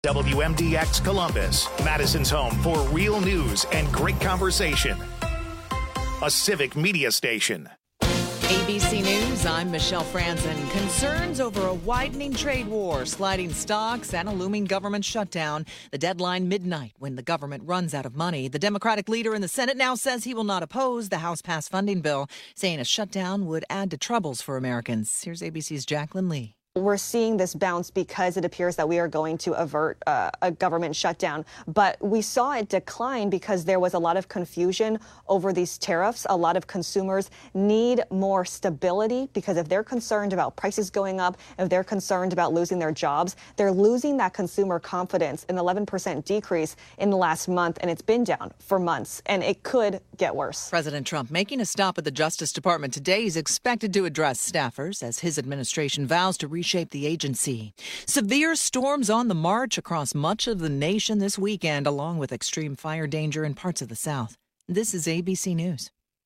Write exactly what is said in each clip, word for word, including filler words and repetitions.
W M D X Columbus, Madison's home for real news and great conversation. A civic media station. A B C News, I'm Michelle Franzen. Concerns over a widening trade war, sliding stocks, and a looming government shutdown. The deadline midnight when the government runs out of money. The Democratic leader in the Senate now says he will not oppose the House-passed funding bill, saying a shutdown would add to troubles for Americans. Here's A B C's Jacqueline Lee. We're seeing this bounce because it appears that we are going to avert uh, a government shutdown. But we saw it decline because there was a lot of confusion over these tariffs. A lot of consumers need more stability because if they're concerned about prices going up, if they're concerned about losing their jobs, they're losing that consumer confidence, an eleven percent decrease in the last month. And it's been down for months, and it could get worse. President Trump making a stop at the Justice Department today. He's expected to address staffers as his administration vows to reshape the agency. Severe storms on the march across much of the nation this weekend, along with extreme fire danger in parts of the South. This is A B C News.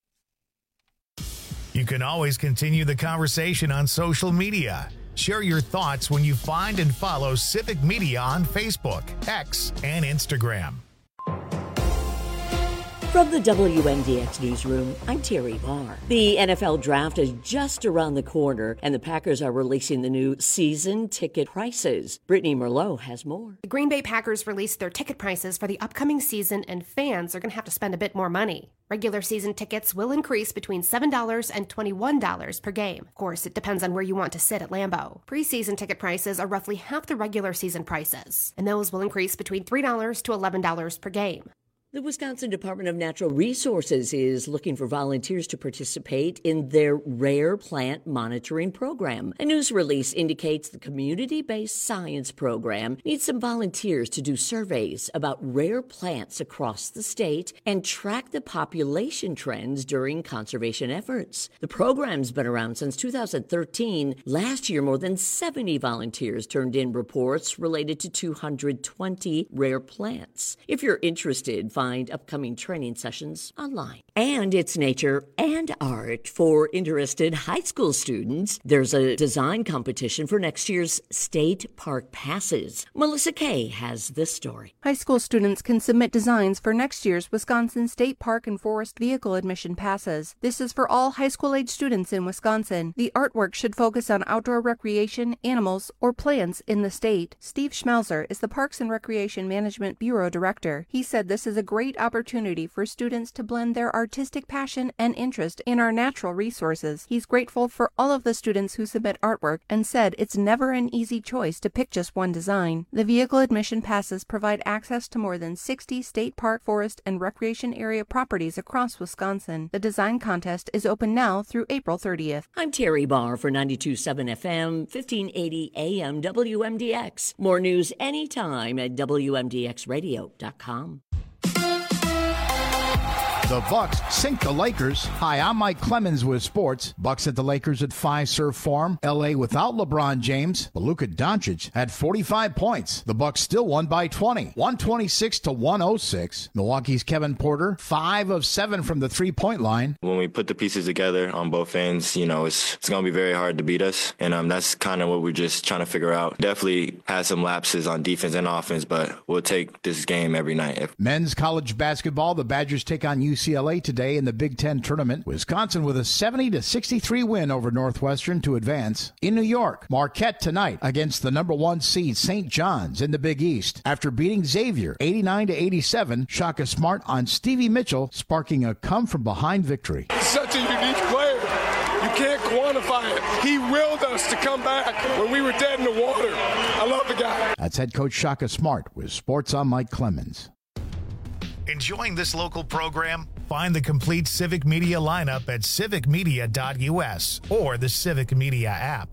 You can always continue the conversation on social media. Share your thoughts when you find and follow Civic Media on Facebook, X, and Instagram. From the W M D X newsroom, I'm Terry Barr. The N F L draft is just around the corner, and the Packers are releasing the new season ticket prices. Brittany Merlot has more. The Green Bay Packers released their ticket prices for the upcoming season, and fans are going to have to spend a bit more money. Regular season tickets will increase between seven dollars and twenty-one dollars per game. Of course, it depends on where you want to sit at Lambeau. Preseason ticket prices are roughly half the regular season prices, and those will increase between three dollars to eleven dollars per game. The Wisconsin Department of Natural Resources is looking for volunteers to participate in their rare plant monitoring program. A news release indicates the community-based science program needs some volunteers to do surveys about rare plants across the state and track the population trends during conservation efforts. The program's been around since two thousand thirteen. Last year, more than seventy volunteers turned in reports related to two hundred twenty rare plants. If you're interested, find upcoming training sessions online. And it's nature and art for interested high school students. There's a design competition for next year's state park passes. Melissa Kay has this story. High school students can submit designs for next year's Wisconsin State Park and Forest Vehicle Admission passes. This is for all high school age students in Wisconsin. The artwork should focus on outdoor recreation, animals, or plants in the state. Steve Schmelzer is the Parks and Recreation Management Bureau Director. He said this is a great opportunity for students to blend their artistic passion and interest in our natural resources. He's grateful for all of the students who submit artwork and said it's never an easy choice to pick just one design. The vehicle admission passes provide access to more than sixty state park, forest, and recreation area properties across Wisconsin. The design contest is open now through April thirtieth. I'm Terry Barr for ninety-two point seven F M, fifteen eighty A M W M D X. More news anytime at W M D X radio dot com. The Bucks sink the Lakers. Hi, I'm Mike Clemens with sports. Bucks at the Lakers at Fiserv Forum. L A without LeBron James, but Luka Doncic had forty-five points. The Bucks still won by twenty, one twenty-six to one oh six. Milwaukee's Kevin Porter, five of seven from the three-point line. When we put the pieces together on both ends, you know, it's it's going to be very hard to beat us, and um, that's kind of what we're just trying to figure out. Definitely had some lapses on defense and offense, but we'll take this game every night. Men's college basketball, the Badgers take on U C L A today in the Big Ten tournament. Wisconsin with a seventy to sixty-three win over Northwestern to advance. In New York, Marquette tonight against the number one seed Saint John's in the Big East. After beating Xavier eighty-nine to eighty-seven, Shaka Smart on Stevie Mitchell, sparking a come-from-behind victory. Such a unique player. You can't quantify it. He willed us to come back when we were dead in the water. I love the guy. That's head coach Shaka Smart with Sports on Mike Clemens. Enjoying this local program? Find the complete Civic Media lineup at civic media dot U S or the Civic Media app.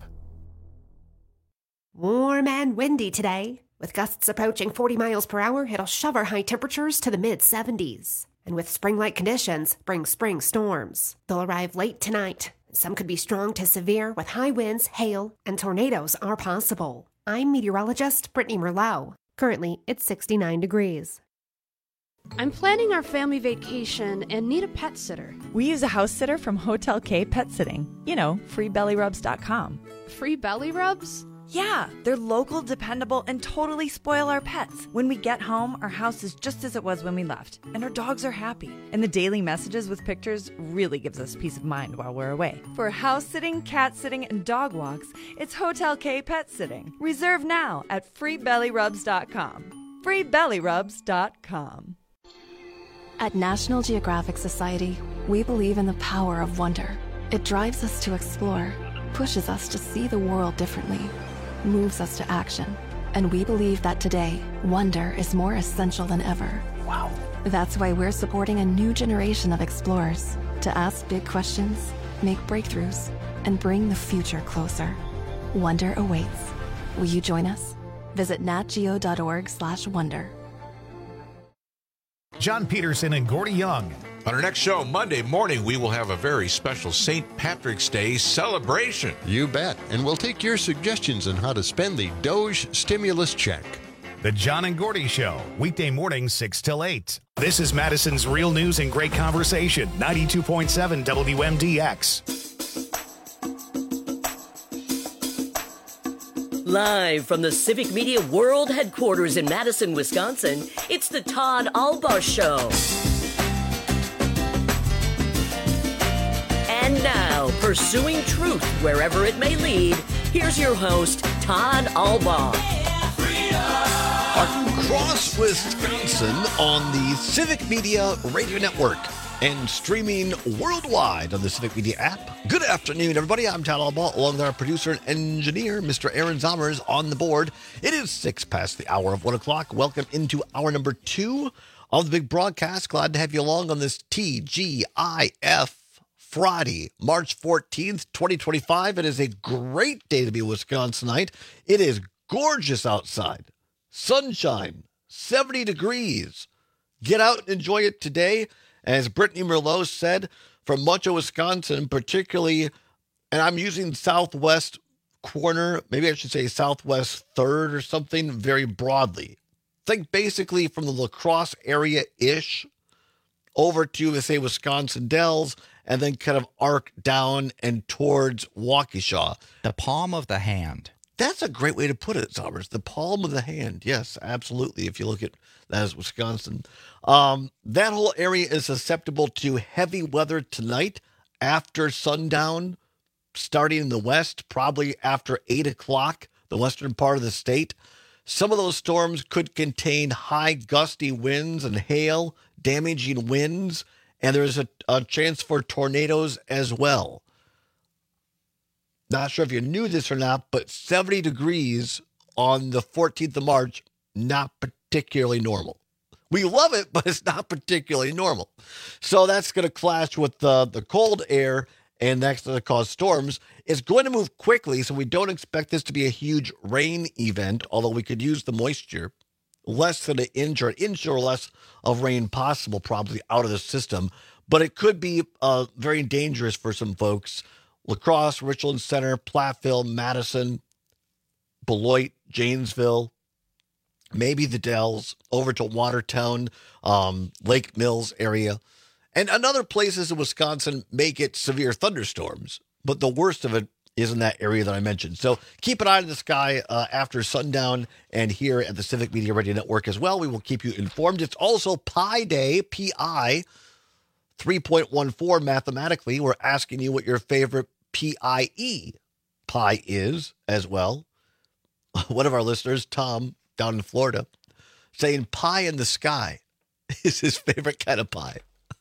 Warm and windy today. With gusts approaching forty miles per hour, it'll shove our high temperatures to the mid seventies. And with spring-like conditions, bring spring storms. They'll arrive late tonight. Some could be strong to severe with high winds, hail, and tornadoes are possible. I'm meteorologist Brittany Merlot. Currently, it's sixty-nine degrees. I'm planning our family vacation and need a pet sitter. We use a house sitter from Hotel K Pet Sitting. You know, free belly rubs dot com. Free belly rubs? Yeah, they're local, dependable, and totally spoil our pets. When we get home, our house is just as it was when we left, and our dogs are happy. And the daily messages with pictures really gives us peace of mind while we're away. For house sitting, cat sitting, and dog walks, it's Hotel K Pet Sitting. Reserve now at free belly rubs dot com. free belly rubs dot com. At National Geographic Society, we believe in the power of wonder. It drives us to explore, pushes us to see the world differently, moves us to action. And we believe that today, wonder is more essential than ever. Wow. That's why we're supporting a new generation of explorers to ask big questions, make breakthroughs, and bring the future closer. Wonder awaits. Will you join us? Visit natgeo.org slash wonder. John Peterson and Gordy Young. On our next show, Monday morning, we will have a very special Saint Patrick's Day celebration. You bet. And we'll take your suggestions on how to spend the Doge stimulus check. The John and Gordy Show, weekday morning, six till eight. This is Madison's Real News and Great Conversation, ninety-two point seven W M D X. Live from the Civic Media World Headquarters in Madison, Wisconsin, it's the Todd Alba Show. And now, pursuing truth wherever it may lead, here's your host, Todd Alba. Across Wisconsin on the Civic Media Radio Network and streaming worldwide on the Civic Media app. Good afternoon, everybody. I'm Todd Alba, along with our producer and engineer, Mister Aaron Zommers, on the board. It is six past the hour of one o'clock. Welcome into hour number two of the big broadcast. Glad to have you along on this T G I F Friday, March fourteenth, twenty twenty-five. It is a great day to be a Wisconsinite. It is gorgeous outside. Sunshine, seventy degrees. Get out and enjoy it today. As Brittany Merlot said, from much of Wisconsin, particularly, and I'm using southwest corner, maybe I should say southwest third or something, very broadly. Think basically from the La Crosse area-ish over to, let's say, Wisconsin Dells, and then kind of arc down and towards Waukesha. The palm of the hand. That's a great way to put it, Sommers. The palm of the hand. Yes, absolutely. If you look at that as Wisconsin. Um, that whole area is susceptible to heavy weather tonight after sundown, starting in the west, probably after eight o'clock, the western part of the state. Some of those storms could contain high gusty winds and hail, damaging winds, and there's a, a chance for tornadoes as well. Not sure if you knew this or not, but seventy degrees on the fourteenth of March, not particularly normal. We love it, but it's not particularly normal. So that's going to clash with the, the cold air, and that's going to cause storms. It's going to move quickly, so we don't expect this to be a huge rain event, although we could use the moisture. Less than an inch or an inch or less of rain possible probably out of the system. But it could be uh, very dangerous for some folks. La Crosse, Richland Center, Platteville, Madison, Beloit, Janesville, maybe the Dells, over to Watertown, um, Lake Mills area. And another places in Wisconsin may get severe thunderstorms, but the worst of it is in that area that I mentioned. So keep an eye on the sky uh, after sundown, and here at the Civic Media Radio Network as well. We will keep you informed. It's also Pi Day, P I, three point one four mathematically. We're asking you what your favorite P I E pie is as well. One of our listeners, Tom, down in Florida, saying pie in the sky is his favorite kind of pie.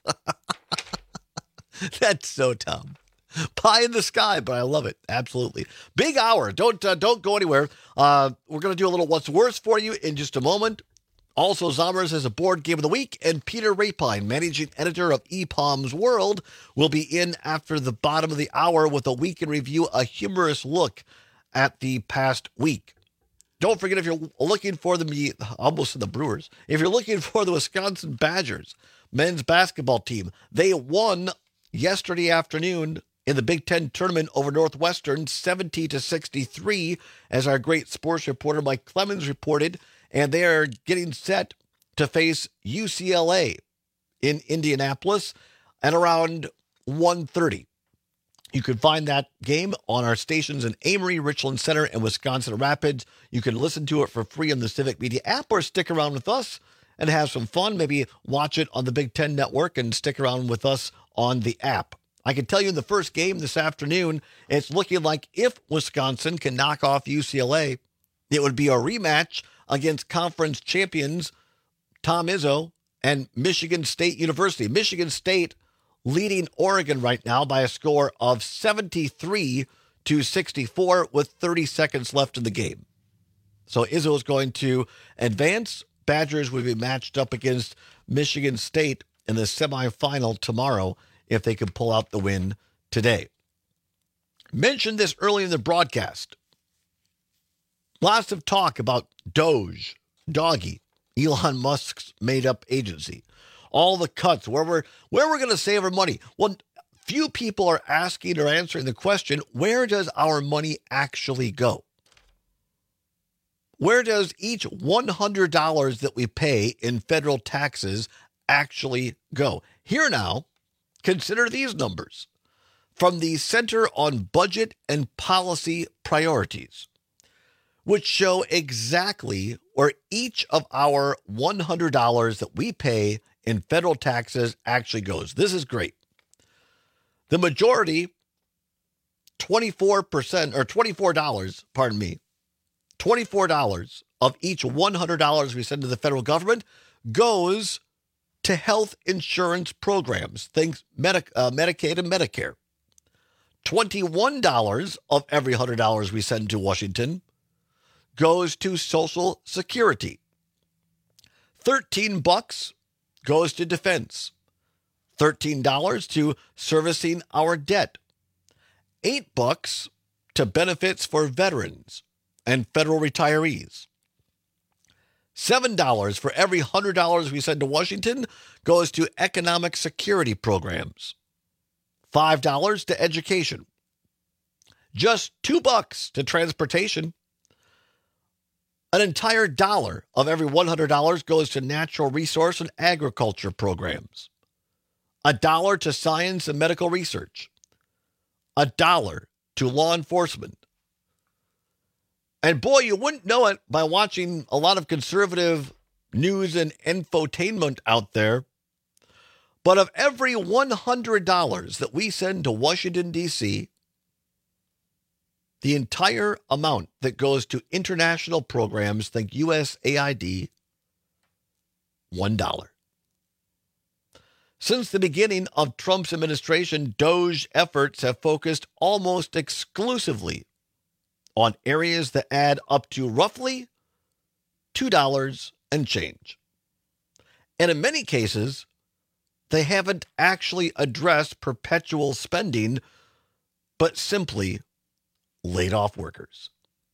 That's so Tom. Pie in the sky, but I love it. Absolutely. Big hour. Don't uh, don't go anywhere. Uh, we're going to do a little what's worse for you in just a moment. Also, Zommers has a board game of the week, and Peter Rapine, managing editor of E P O M's World, will be in after the bottom of the hour with a week in review, a humorous look at the past week. Don't forget, if you're looking for the, almost the Brewers, if you're looking for the Wisconsin Badgers men's basketball team, they won yesterday afternoon in the Big Ten tournament over Northwestern, seventy to sixty-three, as our great sports reporter Mike Clemens reported. And they are getting set to face U C L A in Indianapolis at around one thirty. You can find that game on our stations in Amory, Richland Center, and Wisconsin Rapids. You can listen to it for free on the Civic Media app or stick around with us and have some fun. Maybe watch it on the Big Ten Network and stick around with us on the app. I can tell you in the first game this afternoon, it's looking like if Wisconsin can knock off U C L A, it would be a rematch against conference champions Tom Izzo and Michigan State University. Michigan State leading Oregon right now by a score of seventy-three to sixty-four with thirty seconds left in the game. So Izzo is going to advance. Badgers would be matched up against Michigan State in the semifinal tomorrow if they can pull out the win today. Mentioned this early in the broadcast. Lots of talk about Doge, Doggy, Elon Musk's made-up agency. All the cuts, where we're, where we're going to save our money. Well, few people are asking or answering the question, where does our money actually go? Where does each one hundred dollars that we pay in federal taxes actually go? Here now, consider these numbers from the Center on Budget and Policy Priorities, which show exactly where each of our one hundred dollars that we pay in federal taxes actually goes. This is great. The majority, twenty-four percent or twenty-four dollars, pardon me, twenty-four dollars of each one hundred dollars we send to the federal government goes to health insurance programs, things Medi- uh, Medicaid and Medicare. twenty-one dollars of every one hundred dollars we send to Washington goes to Social Security. thirteen bucks goes to defense. thirteen dollars to servicing our debt. eight bucks to benefits for veterans and federal retirees. seven dollars for every one hundred dollars we send to Washington goes to economic security programs. five dollars to education. Just two bucks to transportation. An entire dollar of every one hundred dollars goes to natural resource and agriculture programs. A dollar to science and medical research. A dollar to law enforcement. And boy, you wouldn't know it by watching a lot of conservative news and infotainment out there. But of every one hundred dollars that we send to Washington, D C, the entire amount that goes to international programs, think U S A I D, one dollar. Since the beginning of Trump's administration, Doge efforts have focused almost exclusively on areas that add up to roughly two dollars and change. And in many cases, they haven't actually addressed perpetual spending, but simply laid off workers.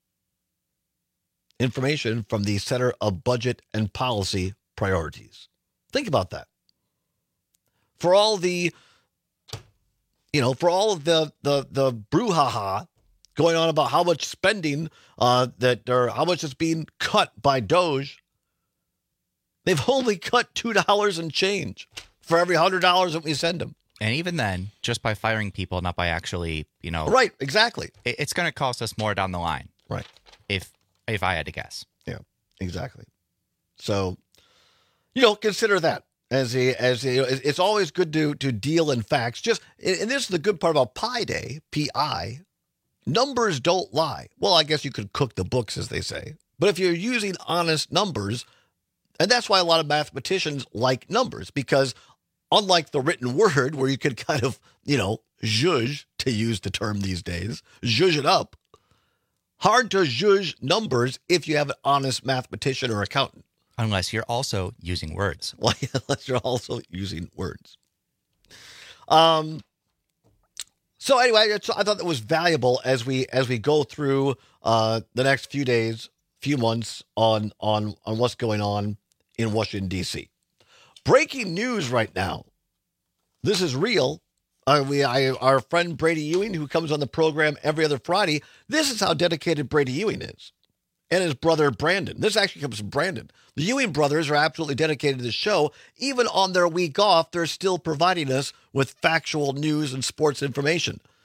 Information from the Center of Budget and Policy Priorities. Think about that. For all the, you know, for all of the the the brouhaha going on about how much spending uh, that or how much is being cut by Doge, they've only cut two dollars and change for every hundred dollars that we send them. And even then, just by firing people, not by actually, you know, right? Exactly. It, it's going to cost us more down the line, right? If if I had to guess, yeah, exactly. So, you know, consider that. As a, as a, it's always good to to deal in facts. Just, and this is the good part about Pi Day, P I. Numbers don't lie. Well, I guess you could cook the books, as they say. But if you're using honest numbers, and that's why a lot of mathematicians like numbers, because unlike the written word, where you could kind of, you know, zhuzh, to use the term these days, zhuzh it up. Hard to zhuzh numbers if you have an honest mathematician or accountant. Unless you're also using words. Well, yeah, unless you're also using words. Um. So anyway, it's, I thought that was valuable as we as we go through uh, the next few days, few months on on on what's going on in Washington, D C. Breaking news right now. This is real. Uh, we, I, our friend Brady Ewing, who comes on the program every other Friday. This is how dedicated Brady Ewing is. And his brother, Brandon. This actually comes from Brandon. The Ewing brothers are absolutely dedicated to the show. Even on their week off, they're still providing us with factual news and sports information.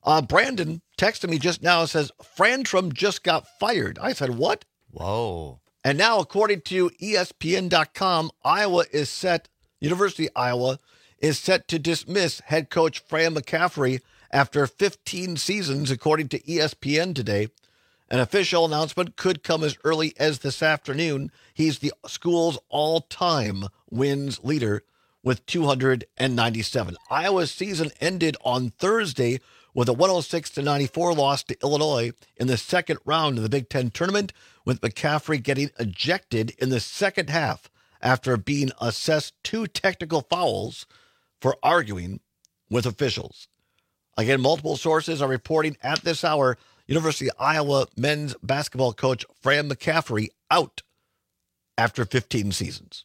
Uh, Brandon texted me just now and says, Frantrum just got fired. I said, what? Whoa. And now, according to E S P N dot com, Iowa is set, University of Iowa is set to dismiss head coach Fran McCaffery after fifteen seasons, according to E S P N today. An official announcement could come as early as this afternoon. He's the school's all-time wins leader with two hundred ninety-seven. Iowa's season ended on Thursday with a one oh six to ninety-four loss to Illinois in the second round of the Big Ten tournament, with McCaffery getting ejected in the second half after being assessed two technical fouls for arguing with officials. Again, multiple sources are reporting at this hour University of Iowa men's basketball coach Fran McCaffery out after fifteen seasons.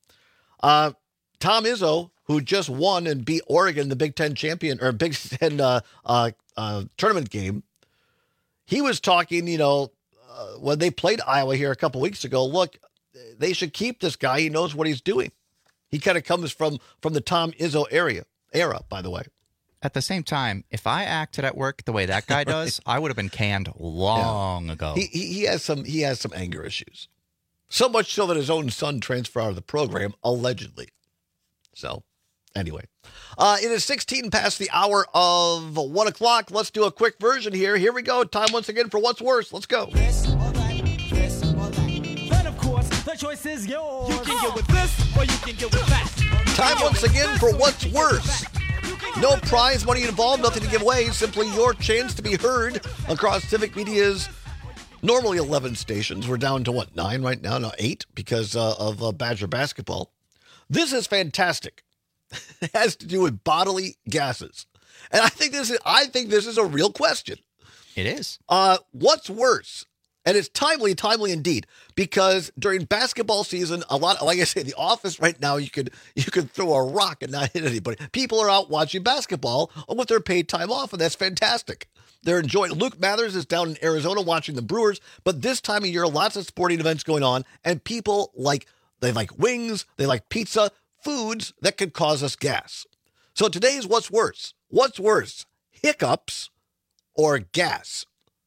Uh, Tom Izzo, who just won and beat Oregon in the Big Ten champion or Big Ten uh, uh, uh, tournament game, he was talking, you know, uh, when they played Iowa here a couple weeks ago, look, they should keep this guy. He knows what he's doing. He kind of comes from from the Tom Izzo area, era, by the way. At the same time, if I acted at work the way that guy does, I would have been canned long yeah. ago. He, he he has some he has some anger issues, so much so that his own son transferred out of the program allegedly. So, anyway, uh, it is sixteen past the hour of one o'clock. Let's do a quick version here. Here we go. Time once again for What's Worse. Let's go. This or that, this or that. And of course, the choice is yours. You can get with this or you can get with that. Time once again for What's Worse. No prize money involved, nothing to give away. Simply your chance to be heard across Civic Media's normally eleven stations. We're down to what, nine right now? No, eight because uh, of uh, Badger basketball. This is fantastic. It has to do with bodily gases, and I think this is I think this is a real question. It is. Uh, what's worse? And it's timely, timely indeed, because during basketball season, a lot, like I say, the office right now, you could you could throw a rock and not hit anybody. People are out watching basketball with their paid time off, and that's fantastic. They're enjoying. Luke Mathers is down in Arizona watching the Brewers, but this time of year, lots of sporting events going on, and people like they like wings, they like pizza, foods that could cause us gas. So today's What's Worse? What's worse, hiccups or gas?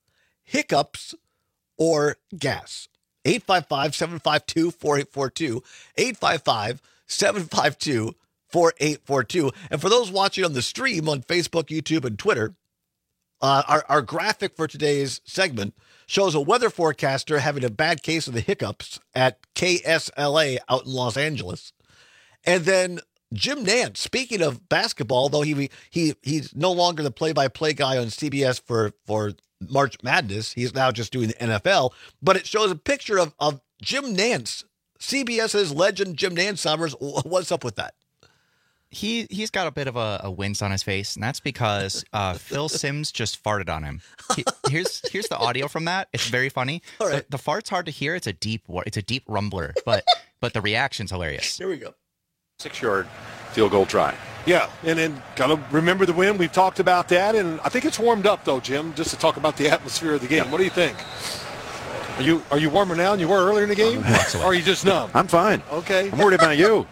Hiccups or gas. eight five five, seven five two, four eight four two. eight five five, seven five two, four eight four two. And for those watching on the stream on Facebook, YouTube, and Twitter, uh, our, our graphic for today's segment shows a weather forecaster having a bad case of the hiccups at K S L A out in Los Angeles. And then Jim Nantz, speaking of basketball, though he he he's no longer the play-by-play guy on C B S for, for March Madness. He's now just doing the N F L. But it shows a picture of, of Jim Nantz, CBS's legend Jim Nantz. Summers. What's up with that? He, he's got a bit of a, a wince on his face, and that's because uh, Phil Simms just farted on him. He, here's here's the audio from that. It's very funny. All right. The, the fart's hard to hear. It's a deep it's a deep rumbler, but but the reaction's hilarious. Here we go. Six-yard field goal try. Yeah, and then got to remember the win. We've talked about that, and I think it's warmed up, though, Jim, just to talk about the atmosphere of the game. What do you think? Are you are you warmer now than you were earlier in the game? Or are you just numb? I'm fine. Okay. I'm worried about you.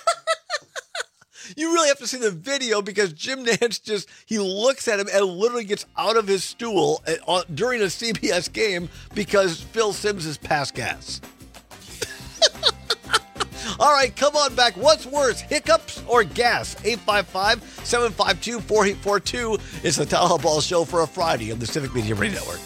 You really have to see the video because Jim Nantz just, he looks at him and literally gets out of his stool at, uh, during a C B S game because Phil Simms is past gas. All right, come on back. What's worse, hiccups or gas? eight five five, seven five two, four eight four two. It's the Town Ball Show for a Friday on the Civic Media Radio Network.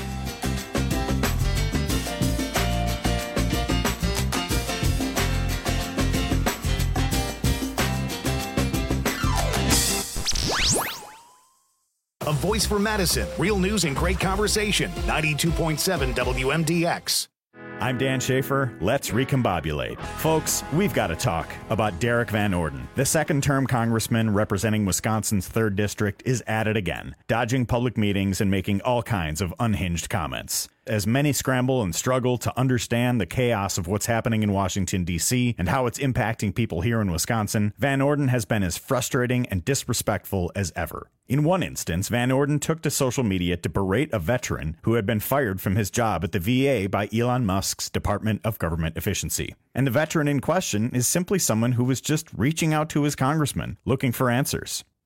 A voice for Madison. Real news and great conversation. ninety-two point seven W M D X. I'm Dan Schaefer. Let's recombobulate. Folks, we've got to talk about Derek Van Orden. The second-term congressman representing Wisconsin's third District is at it again, dodging public meetings and making all kinds of unhinged comments. As many scramble and struggle to understand the chaos of what's happening in Washington, D C and how it's impacting people here in Wisconsin, Van Orden has been as frustrating and disrespectful as ever. In one instance, Van Orden took to social media to berate a veteran who had been fired from his job at the V A by Elon Musk's Department of Government Efficiency. And the veteran in question is simply someone who was just reaching out to his congressman, looking for answers.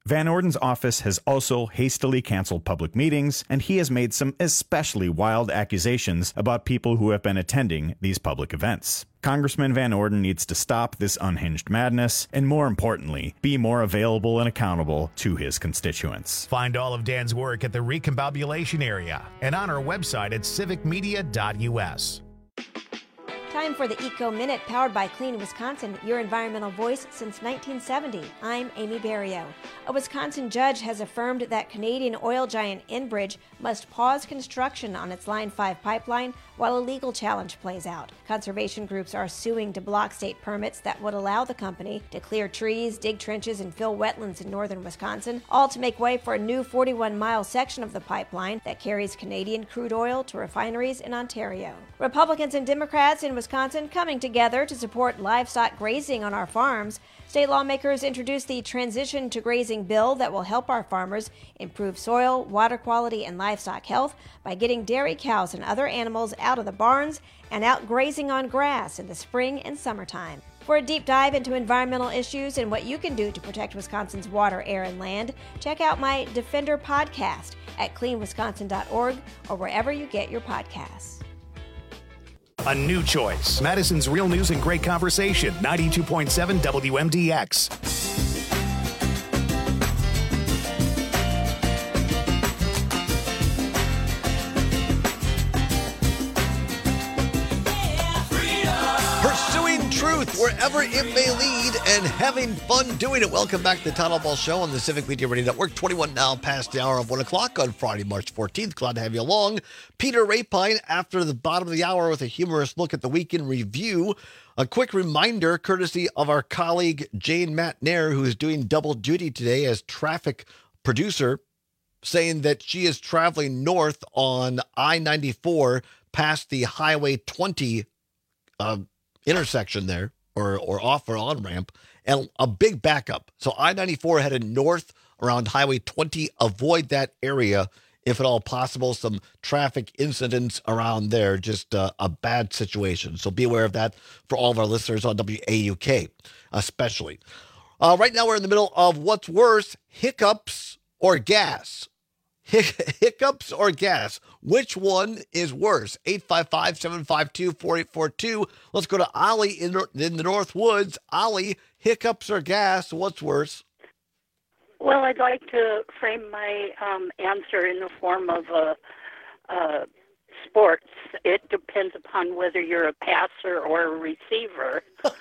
Van Orden's office has also hastily canceled public meetings, and he has made some especially wild accusations about people who have been attending these public events. Congressman Van Orden needs to stop this unhinged madness and, more importantly, be more available and accountable to his constituents. Find all of Dan's work at the Recombobulation area and on our website at civic media dot u s. Time for the Eco Minute, powered by Clean Wisconsin, your environmental voice since nineteen seventy. I'm Amy Barrio. A Wisconsin judge has affirmed that Canadian oil giant Enbridge must pause construction on its Line five pipeline while a legal challenge plays out. Conservation groups are suing to block state permits that would allow the company to clear trees, dig trenches, and fill wetlands in northern Wisconsin, all to make way for a new forty-one mile section of the pipeline that carries Canadian crude oil to refineries in Ontario. Republicans and Democrats in Wisconsin coming together to support livestock grazing on our farms. State lawmakers introduced the Transition to Grazing bill that will help our farmers improve soil, water quality, and livestock health by getting dairy cows and other animals out of the barns and out grazing on grass in the spring and summertime. For a deep dive into environmental issues and what you can do to protect Wisconsin's water, air, and land, check out my Defender podcast at clean wisconsin dot org or wherever you get your podcasts. A new choice. Madison's Real News and Great Conversation, ninety-two point seven W M D X. Pursuing truth wherever it may lead and having fun doing it. Welcome back to the Town Hall Show on the Civic Media Radio Network. twenty-one now past the hour of one o'clock on Friday, March fourteenth. Glad to have you along. Peter Rapine after the bottom of the hour with a humorous look at the weekend review. A quick reminder, courtesy of our colleague Jane Matnair, who is doing double duty today as traffic producer, saying that she is traveling north on I ninety-four past the Highway twenty uh, intersection there, or or off or on ramp, and a big backup. So I ninety-four headed north around Highway twenty. Avoid that area if at all possible. Some traffic incidents around there, just uh, a bad situation. So be aware of that for all of our listeners on W A U K, especially. Uh, right now we're in the middle of what's worse, hiccups or gas. Hic- hiccups or gas? Which one is worse? eight five five, seven five two, four eight four two. Let's go to Ollie in, in the North Woods. Ollie, hiccups or gas? What's worse? Well, I'd like to frame my um, answer in the form of a, uh, sports. It depends upon whether you're a passer or a receiver.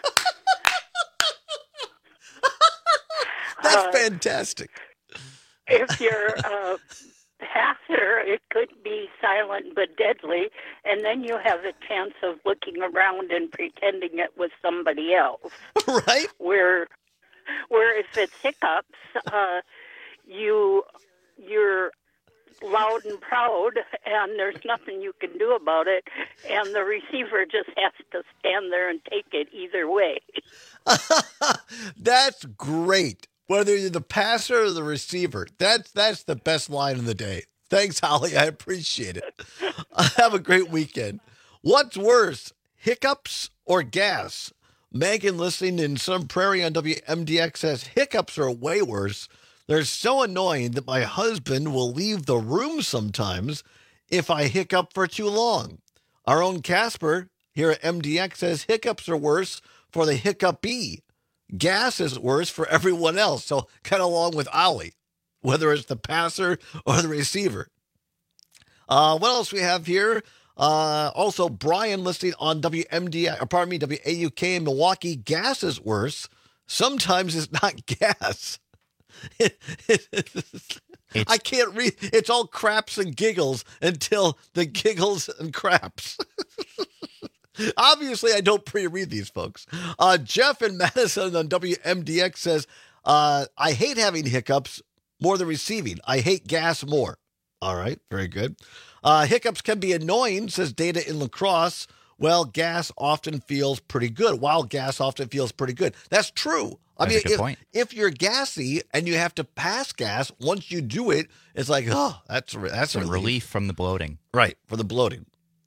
That's uh, fantastic. If you're a passer, it could be silent but deadly, and then you have a chance of looking around and pretending it was somebody else. Right? Where, where if it's hiccups, uh, you you're loud and proud, and there's nothing you can do about it, and the receiver just has to stand there and take it either way. That's great. Whether you're the passer or the receiver, that's that's the best line of the day. Thanks, Holly. I appreciate it. Have a great weekend. What's worse, hiccups or gas? Megan, listening in Sun Prairie on W M D X, says hiccups are way worse. They're so annoying that my husband will leave the room sometimes if I hiccup for too long. Our own Casper here at M D X says hiccups are worse for the hiccupee. Gas is worse for everyone else. So kind of along with Ollie, whether it's the passer or the receiver. Uh, what else we have here? Uh, also, Brian listening on W M D, or pardon me, W A U K in Milwaukee. Gas is worse. Sometimes it's not gas. I can't read. It's all craps and giggles until the giggles and craps. Obviously, I don't pre-read these, folks. Uh, Jeff in Madison on W M D X says, uh, I hate having hiccups more than receiving. I hate gas more. All right, very good. Uh, hiccups can be annoying, says Data in La Crosse. Well, gas often feels pretty good. Wild gas often feels pretty good. That's true. I That's mean, a good if, point. if you're gassy and you have to pass gas, once you do it, it's like, oh, that's that's It's a a relief. relief from the bloating. Right, for the bloating.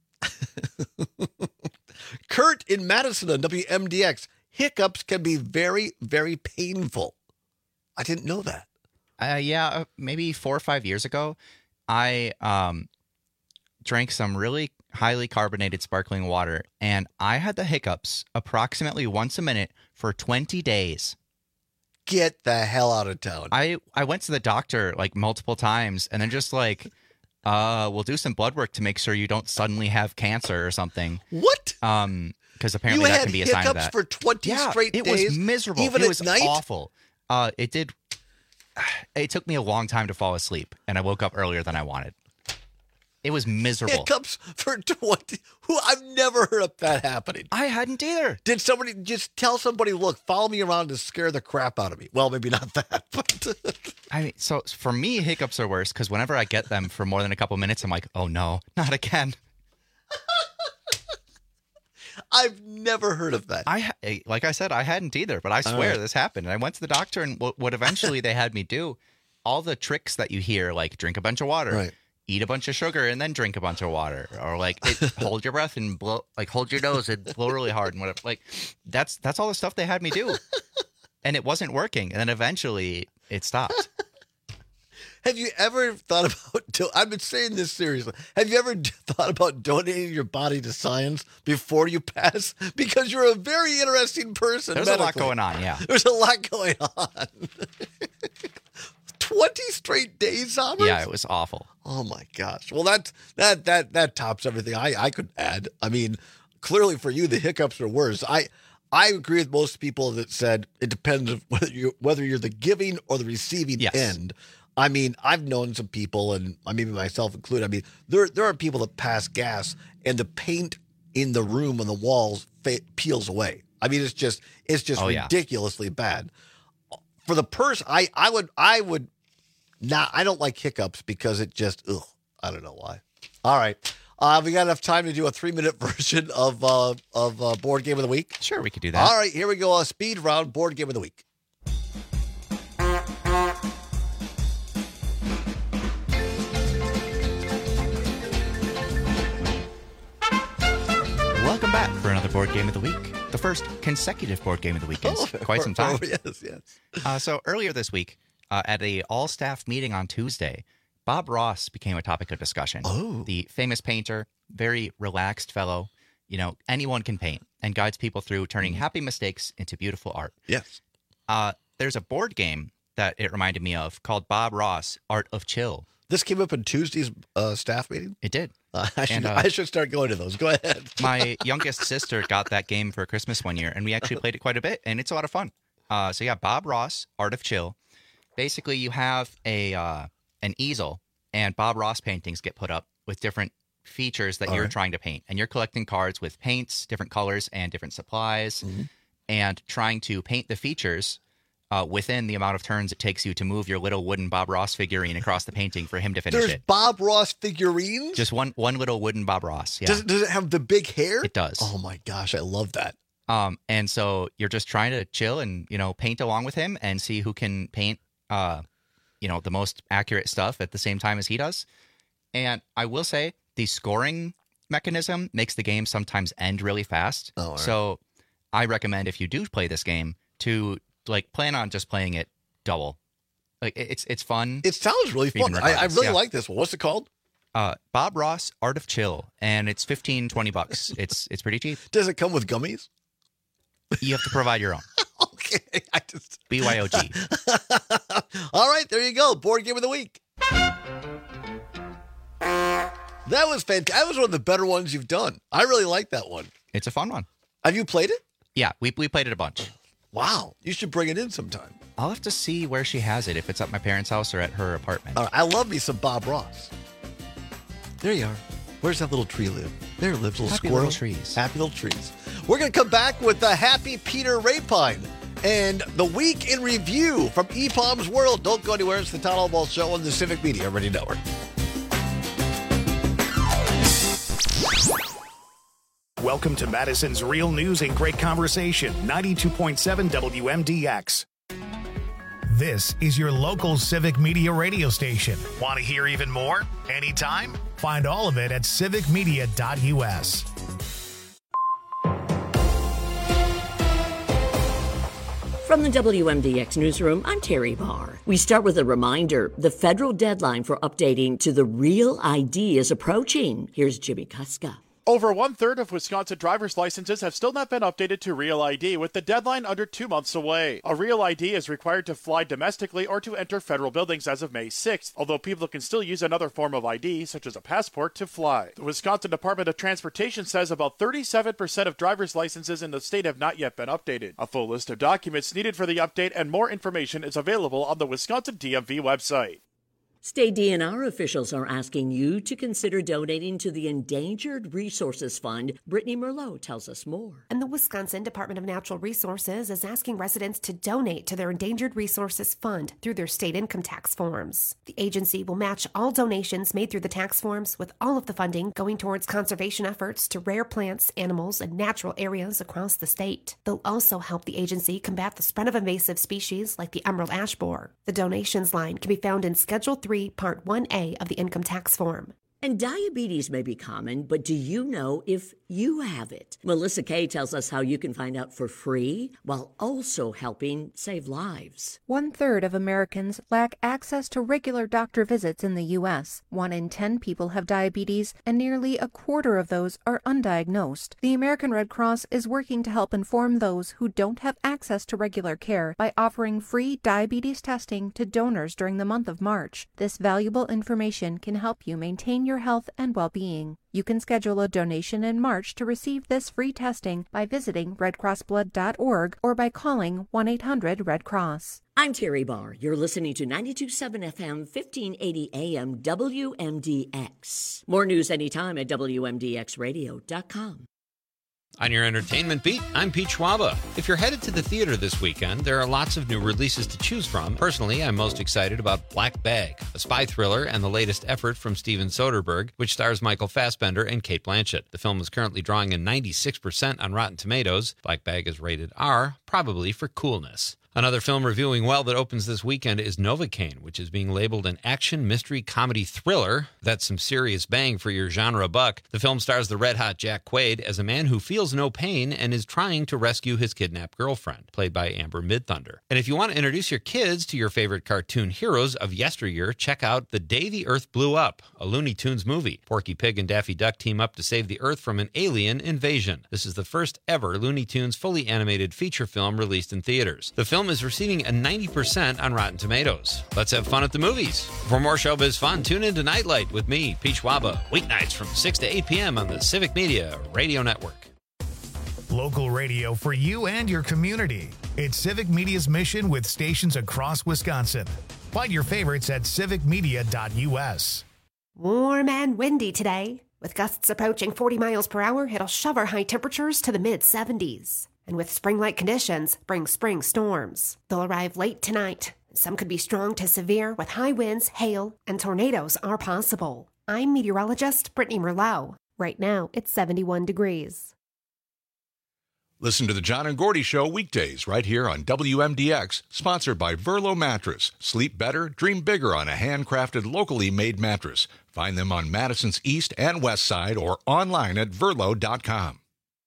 Kurt in Madison on W M D X. Hiccups can be very, very painful. I didn't know that. Uh, yeah, uh, maybe four or five years ago, I um, drank some really highly carbonated sparkling water, and I had the hiccups approximately once a minute for twenty days. Get the hell out of town. I, I went to the doctor like multiple times, and then just like, uh, we'll do some blood work to make sure you don't suddenly have cancer or something. What? Um, because apparently you that can be a sign of that. You had hiccups for twenty yeah, straight it days? It was miserable. Even it at was night? awful. Uh, it did. It took me a long time to fall asleep, and I woke up earlier than I wanted. It was miserable. Hiccups for twenty. Who I've never heard of that happening. I hadn't either. Did somebody just tell somebody, look, follow me around to scare the crap out of me? Well, maybe not that, but I mean, so for me, hiccups are worse because whenever I get them for more than a couple minutes, I'm like, oh no, not again. I've never heard of that. I like I said, I hadn't either, but I swear right. this happened. And I went to the doctor, and what, what eventually they had me do, all the tricks that you hear, like drink a bunch of water, right. eat a bunch of sugar, and then drink a bunch of water, or like it, hold your breath and blow, like hold your nose and blow really hard and whatever. Like that's that's all the stuff they had me do, and it wasn't working. And then eventually it stopped. Have you ever thought about, do- I've been saying this seriously, have you ever d- thought about donating your body to science before you pass? Because you're a very interesting person. There's medically. a lot going on, yeah. There's a lot going on. twenty straight days, Robert? Yeah, it was awful. Oh my gosh. Well, that that that that tops everything I, I could add. I mean, clearly for you, the hiccups are worse. I I agree with most people that said it depends on whether you whether you're the giving or the receiving yes. end. I mean, I've known some people, and I mean myself included. I mean, there there are people that pass gas, and the paint in the room on the walls fa- peels away. I mean, it's just it's just oh, ridiculously yeah. bad. For the person, I I would I would not. I don't like hiccups because it just ugh. I don't know why. All right, uh, we got enough time to do a three minute version of uh, of uh, board game of the week. Sure, we could do that. All right, here we go. A speed round board game of the week. Welcome back for another board game of the week. The first consecutive board game of the week in Oh, quite some time. Oh, yes, yes. Uh, so earlier this week, uh, at a all-staff meeting on Tuesday, Bob Ross became a topic of discussion. Oh. The famous painter, very relaxed fellow. You know, anyone can paint and guides people through turning happy mistakes into beautiful art. Yes. Uh, there's a board game that it reminded me of called Bob Ross, Art of Chill. This came up in Tuesday's uh, staff meeting? It did. Uh, I, should, And, uh, I should start going to those. Go ahead. My youngest sister got that game for Christmas one year, and we actually played it quite a bit, and it's a lot of fun. Uh, so yeah, Bob Ross, Art of Chill. Basically, you have a uh, an easel, and Bob Ross paintings get put up with different features that All you're right. trying to paint. And you're collecting cards with paints, different colors, and different supplies, Mm-hmm. and trying to paint the features uh, within the amount of turns it takes you to move your little wooden Bob Ross figurine across the painting for him to finish There's it. Bob Ross figurines? Just one one little wooden Bob Ross. Yeah. Does, it- does it have the big hair? It does. Oh, my gosh. I love that. Um, and so you're just trying to chill and, you know, paint along with him and see who can paint, uh, you know, the most accurate stuff at the same time as he does. And I will say the scoring mechanism makes the game sometimes end really fast. Oh, all right. So I recommend if you do play this game to like plan on just playing it double. Like it's it's fun. It sounds really Even fun. I, I regardless, really yeah. like this one. What's it called? Uh, Bob Ross, Art of Chill, and it's fifteen, twenty bucks. It's it's pretty cheap. Does it come with gummies? You have to provide your own. Okay. I just... B Y O G. All right, there you go. Board game of the week. That was fantastic. That was one of the better ones you've done. I really like that one. It's a fun one. Have you played it? Yeah, we we played it a bunch. Wow. You should bring it in sometime. I'll have to see where she has it, if it's at my parents' house or at her apartment. All right, I love me some Bob Ross. There you are. Where's that little tree live? There lives a little Happy squirrel. little trees. Happy little trees. We're going to come back with the Happy Peter Rapine and the week in review from E P O M's World. Don't go anywhere. It's the Todd Albaugh Show on the Civic Media Radio Network. Welcome to Madison's Real News and Great Conversation, ninety-two point seven W M D X. This is your local Civic Media radio station. Want to hear even more? Anytime? Find all of it at civic media dot U S. From the W M D X newsroom, I'm Terry Barr. We start with a reminder. The federal deadline for updating to the Real I D is approaching. Here's Jimmy Kuska. Over one-third of Wisconsin driver's licenses have still not been updated to Real I D, with the deadline under two months away. A Real I D is required to fly domestically or to enter federal buildings as of May sixth, although people can still use another form of I D, such as a passport, to fly. The Wisconsin Department of Transportation says about thirty-seven percent of driver's licenses in the state have not yet been updated. A full list of documents needed for the update and more information is available on the Wisconsin D M V website. State D N R officials are asking you to consider donating to the Endangered Resources Fund. Brittany Merlot tells us more. And the Wisconsin Department of Natural Resources is asking residents to donate to their Endangered Resources Fund through their state income tax forms. The agency will match all donations made through the tax forms, with all of the funding going towards conservation efforts to rare plants, animals, and natural areas across the state. They'll also help the agency combat the spread of invasive species like the emerald ash borer. The donations line can be found in Schedule three, Part one A of the income tax form. And diabetes may be common, but do you know if you have it? Melissa Kay tells us how you can find out for free while also helping save lives. One third of Americans lack access to regular doctor visits in the U S. One in ten people have diabetes, and nearly a quarter of those are undiagnosed. The American Red Cross is working to help inform those who don't have access to regular care by offering free diabetes testing to donors during the month of March. This valuable information can help you maintain your health and well-being. You can schedule a donation in March to receive this free testing by visiting red cross blood dot org or by calling one eight hundred red cross. I'm Terry Barr. You're listening to ninety-two point seven F M, fifteen eighty A M, W M D X. More news anytime at W M D X radio dot com. On your entertainment beat, I'm Pete Schwaba. If you're headed to the theater this weekend, there are lots of new releases to choose from. Personally, I'm most excited about Black Bag, a spy thriller and the latest effort from Steven Soderbergh, which stars Michael Fassbender and Cate Blanchett. The film is currently drawing a ninety-six percent on Rotten Tomatoes. Black Bag is rated R, probably for coolness. Another film reviewing well that opens this weekend is Novocaine, which is being labeled an action, mystery, comedy thriller. That's some serious bang for your genre buck. The film stars the red-hot Jack Quaid as a man who feels no pain and is trying to rescue his kidnapped girlfriend, played by Amber Midthunder. And if you want to introduce your kids to your favorite cartoon heroes of yesteryear, check out The Day the Earth Blew Up, a Looney Tunes movie. Porky Pig and Daffy Duck team up to save the Earth from an alien invasion. This is the first ever Looney Tunes fully animated feature film released in theaters. The film is receiving a ninety percent on Rotten Tomatoes. Let's have fun at the movies. For more showbiz fun, tune in to Nightlight with me, Pete Schwaba, weeknights from six to eight p.m. on the Civic Media Radio Network. Local radio for you and your community. It's Civic Media's mission with stations across Wisconsin. Find your favorites at civic media dot U S. Warm and windy today. With gusts approaching forty miles per hour, it'll shove our high temperatures to the mid seventies. And with spring-like conditions, bring spring storms. They'll arrive late tonight. Some could be strong to severe, with high winds, hail, and tornadoes are possible. I'm meteorologist Brittany Merlot. Right now, it's seventy-one degrees. Listen to the John and Gordy Show weekdays right here on W M D X, sponsored by Verlo Mattress. Sleep better, dream bigger on a handcrafted, locally made mattress. Find them on Madison's east and west side or online at verlo dot com.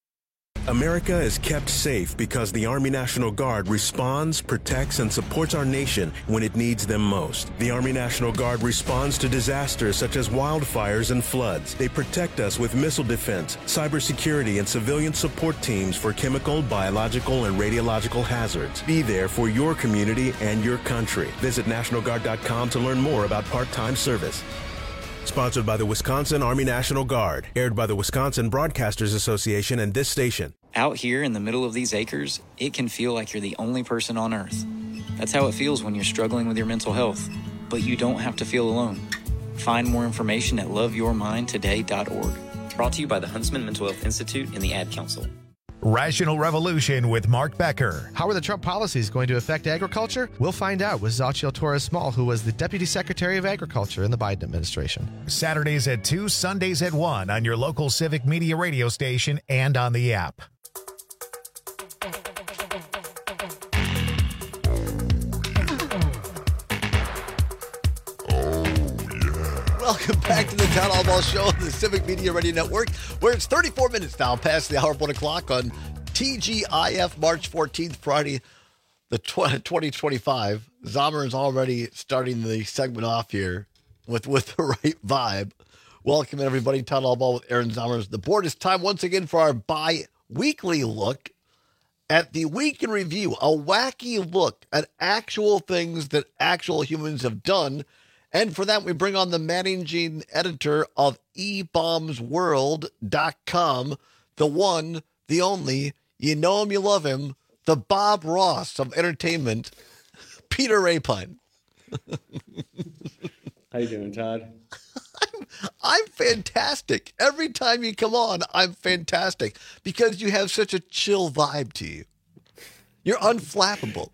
America is kept safe because the Army National Guard responds, protects, and supports our nation when it needs them most. The Army National Guard responds to disasters such as wildfires and floods. They protect us with missile defense, cybersecurity, and civilian support teams for chemical, biological, and radiological hazards. Be there for your community and your country. Visit national guard dot com to learn more about part-time service. Sponsored by the Wisconsin Army National Guard. Aired by the Wisconsin Broadcasters Association and this station. Out here in the middle of these acres, it can feel like you're the only person on Earth. That's how it feels when you're struggling with your mental health. But you don't have to feel alone. Find more information at love your mind today dot org. Brought to you by the Huntsman Mental Health Institute and the Ad Council. Rational Revolution with Mark Becker. How are the Trump policies going to affect agriculture? We'll find out with Xochitl Torres-Small, who was the Deputy Secretary of Agriculture in the Biden administration. Saturdays at two, Sundays at one on your local Civic Media radio station and on the app. Welcome back to the Town Hall Ball Show on the Civic Media Radio Network, where it's thirty-four minutes now past the hour of one o'clock on T G I F March fourteenth, Friday. the twenty twenty-five. Zomer is already starting the segment off here with, with the right vibe. Welcome, everybody. Town Hall Ball with Aaron Zomers. The board is time once again for our bi-weekly look at the week in review, a wacky look at actual things that actual humans have done. And for that, we bring on the managing editor of e bombs world dot com, the one, the only, you know him, you love him, the Bob Ross of entertainment, Peter Rapine. How you doing, Todd? I'm, I'm fantastic. Every time you come on, I'm fantastic because you have such a chill vibe to you. You're unflappable.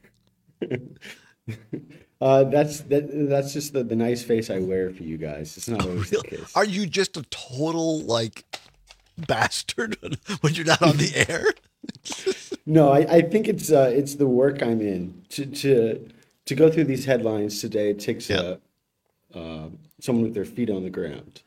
uh, that's that, that's just the, the nice face I wear for you guys. It's not always Really? the case. Are you just a total, like, bastard when you're not on the air? No, I, I think it's uh, it's the work I'm in. To to to go through these headlines today, it takes yeah. a, uh, someone with their feet on the ground.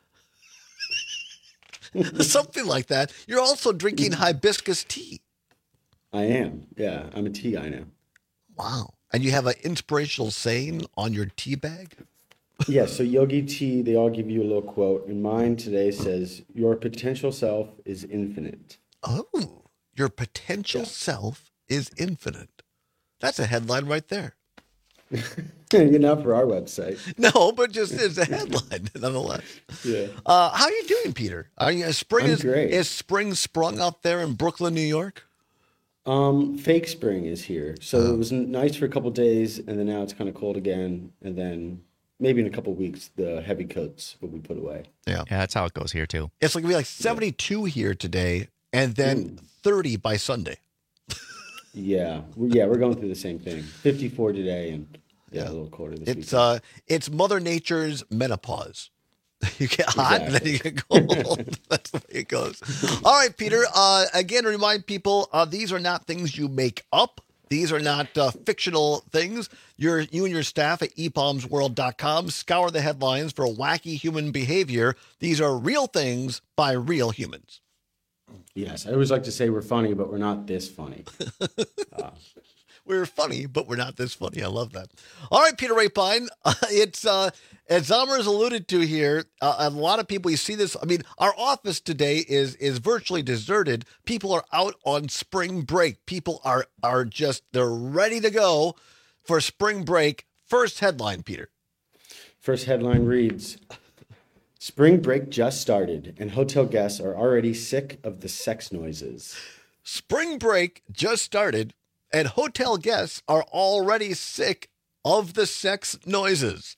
Something like that. You're also drinking hibiscus tea. I am. Yeah, I'm a tea guy now. Wow. And you have an inspirational saying on your tea bag? Yeah, so Yogi Tea, they all give you a little quote. And mine today says, your potential self is infinite. Oh, your potential yeah. self is infinite. That's a headline right there. You're not for our website. No, but just as a headline, nonetheless. Yeah. Uh, how are you doing, Peter? Are you, spring I'm is, great. Is spring sprung up there in Brooklyn, New York? Um, fake spring is here. So oh. it was nice for a couple of days, and then now it's kind of cold again. And then maybe in a couple of weeks, the heavy coats will be put away. Yeah, yeah, that's how it goes here too. It's like we like seventy-two yeah. here today, and then mm. thirty by Sunday. Yeah, yeah, we're going through the same thing. fifty-four today, and yeah, a little colder this week. It's weekend. uh, it's Mother Nature's menopause. You get hot, exactly. and then you get cold. That's the way it goes. All right, Peter. Uh, again, remind people, uh, these are not things you make up. These are not uh, fictional things. You're, you and your staff at e bombs world dot com scour the headlines for wacky human behavior. These are real things by real humans. Yes, I always like to say we're funny, but we're not this funny. uh, We're funny, but we're not this funny. I love that. All right, Peter Rapine. Uh, it's, uh, as Zomer has alluded to here, uh, a lot of people, you see this. I mean, our office today is is virtually deserted. People are out on spring break. People are are just, they're ready to go for spring break. First headline, Peter. First headline reads, spring break just started and hotel guests are already sick of the sex noises. Spring break just started. And hotel guests are already sick of the sex noises.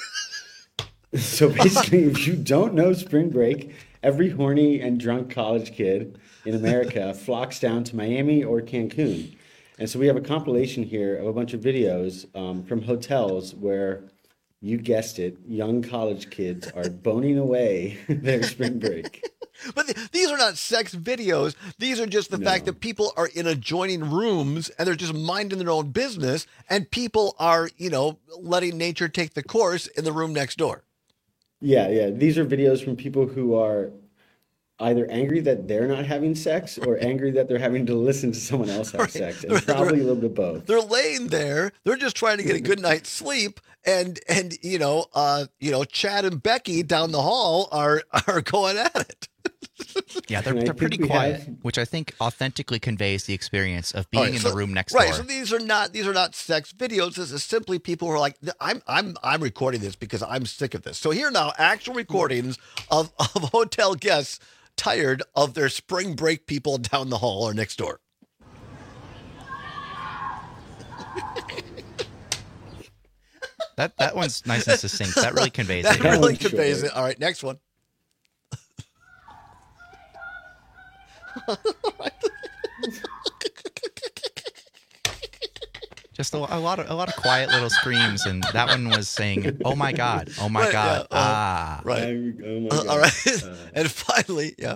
So basically, if you don't know spring break, every horny and drunk college kid in America flocks down to Miami or Cancun. And so we have a compilation here of a bunch of videos um, from hotels where, you guessed it, young college kids are boning away their spring break. But th- these are not sex videos. These are just the no. fact that people are in adjoining rooms and they're just minding their own business, and people are, you know, letting nature take the course in the room next door. Yeah, yeah. These are videos from people who are either angry that they're not having sex or angry that they're having to listen to someone else have right. sex. And probably a little bit of both. They're laying there. They're just trying to get a good night's sleep. And, and you know, uh, you know, Chad and Becky down the hall are, are going at it. Yeah, they're, they're pretty quiet, have... which I think authentically conveys the experience of being right, in so, the room next right, door. Right, so these are not these are not sex videos. This is simply people who are like, I'm I'm I'm recording this because I'm sick of this. So here now, actual recordings of, of hotel guests tired of their spring break people down the hall or next door. that that one's nice and succinct. That really conveys that it. That really conveys it. All right, next one. Just a, a lot of a lot of quiet little screams, and that one was saying, "Oh my god, oh my right, god, yeah, uh, ah!" Right. Oh my uh, god. All right, uh, and finally, yeah.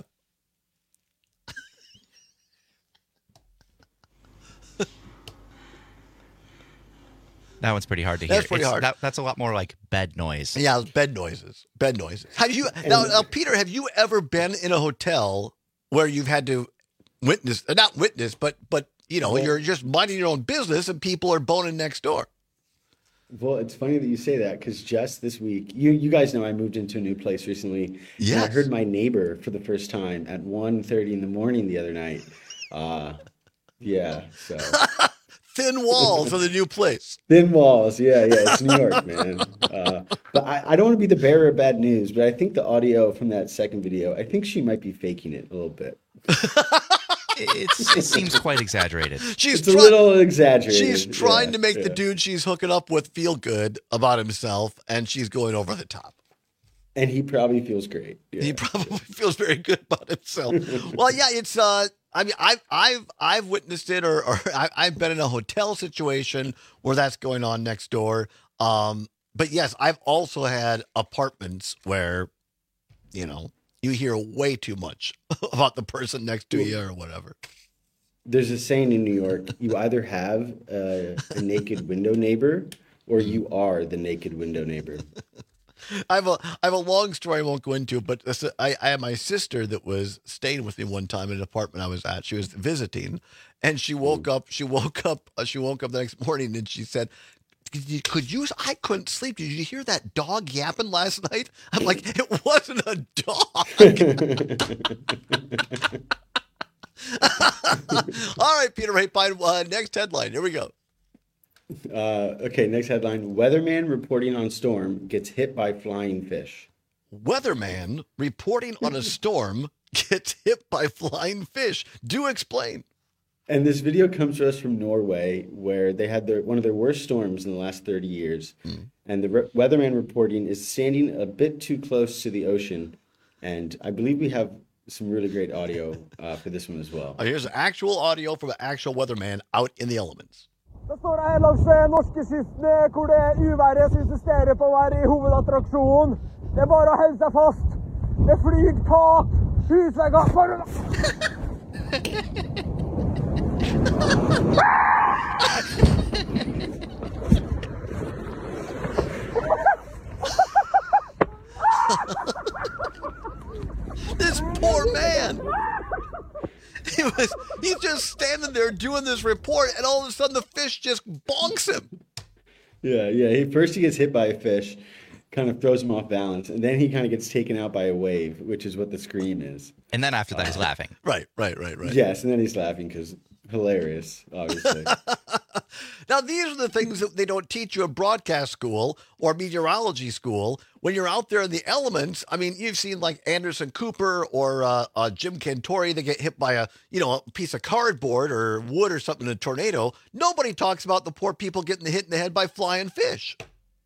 That one's pretty hard to hear. That's pretty it's, hard. That, that's a lot more like bed noise. Yeah, bed noises. Bed noises. Have you now, now, Peter? Have you ever been in a hotel where you've had to witness, not witness, but but you know, Well- you're just minding your own business and people are boning next door. Well, it's funny that you say that because just this week, you you guys know I moved into a new place recently. And I Yes. heard my neighbor for the first time at one thirty in the morning the other night. Uh, yeah, so. Thin walls of the new place. Thin walls, yeah, yeah, it's New York, man. Uh, but I, I don't want to be the bearer of bad news, but I think the audio from that second video, I think she might be faking it a little bit. It's, it seems quite exaggerated. She's It's a try- little exaggerated. She's trying yeah, to make yeah. the dude she's hooking up with feel good about himself, and she's going over the top. And he probably feels great. He probably feels very good about himself. Well, yeah, it's. Uh, I mean, I've I've I've witnessed it, or or I, I've been in a hotel situation where that's going on next door. Um, but yes, I've also had apartments where, you know, you hear way too much about the person next to you or whatever. There's a saying in New York, you either have a, a naked window neighbor or you are the naked window neighbor. I have a I have a long story I won't go into, but this- I, I had my sister that was staying with me one time in an apartment I was at. She was visiting, and she woke up. She woke up. Uh, she woke up the next morning, and she said, "Could you- "Could you? I couldn't sleep. Did you hear that dog yapping last night?" I'm like, "It wasn't a dog." All right, Peter Rapine. Uh, next headline. Here we go. Uh, okay, next headline. Weatherman reporting on storm gets hit by flying fish. Weatherman reporting on a storm gets hit by flying fish. Do explain. And this video comes to us from Norway, where they had their one of their worst storms in the last thirty years. Mm. And the re- weatherman reporting is standing a bit too close to the ocean. And I believe we have some really great audio uh, for this one as well. Oh, here's actual audio from an actual weatherman out in the elements. Da står jeg her langs eh, norskekysten eh, hvor det uværet synes det sterer på å være i hovedattraksjonen. Det er bare å holde seg fast. Det flyr tak, husvegger, bare... This poor man. He was he's just standing there doing this report, and all of a sudden the fish just bonks him. Yeah, yeah. He first he gets hit by a fish, kind of throws him off balance, and then he kind of gets taken out by a wave, which is what the scream is. And then after that, he's laughing. Right, right, right, right. Yes, and then he's laughing because hilarious, obviously. Now, these are the things that they don't teach you in broadcast school or meteorology school. When you're out there in the elements, I mean, you've seen like Anderson Cooper or uh, uh, Jim Cantori, they get hit by a, you know, a piece of cardboard or wood or something in a tornado. Nobody talks about the poor people getting hit in the head by flying fish.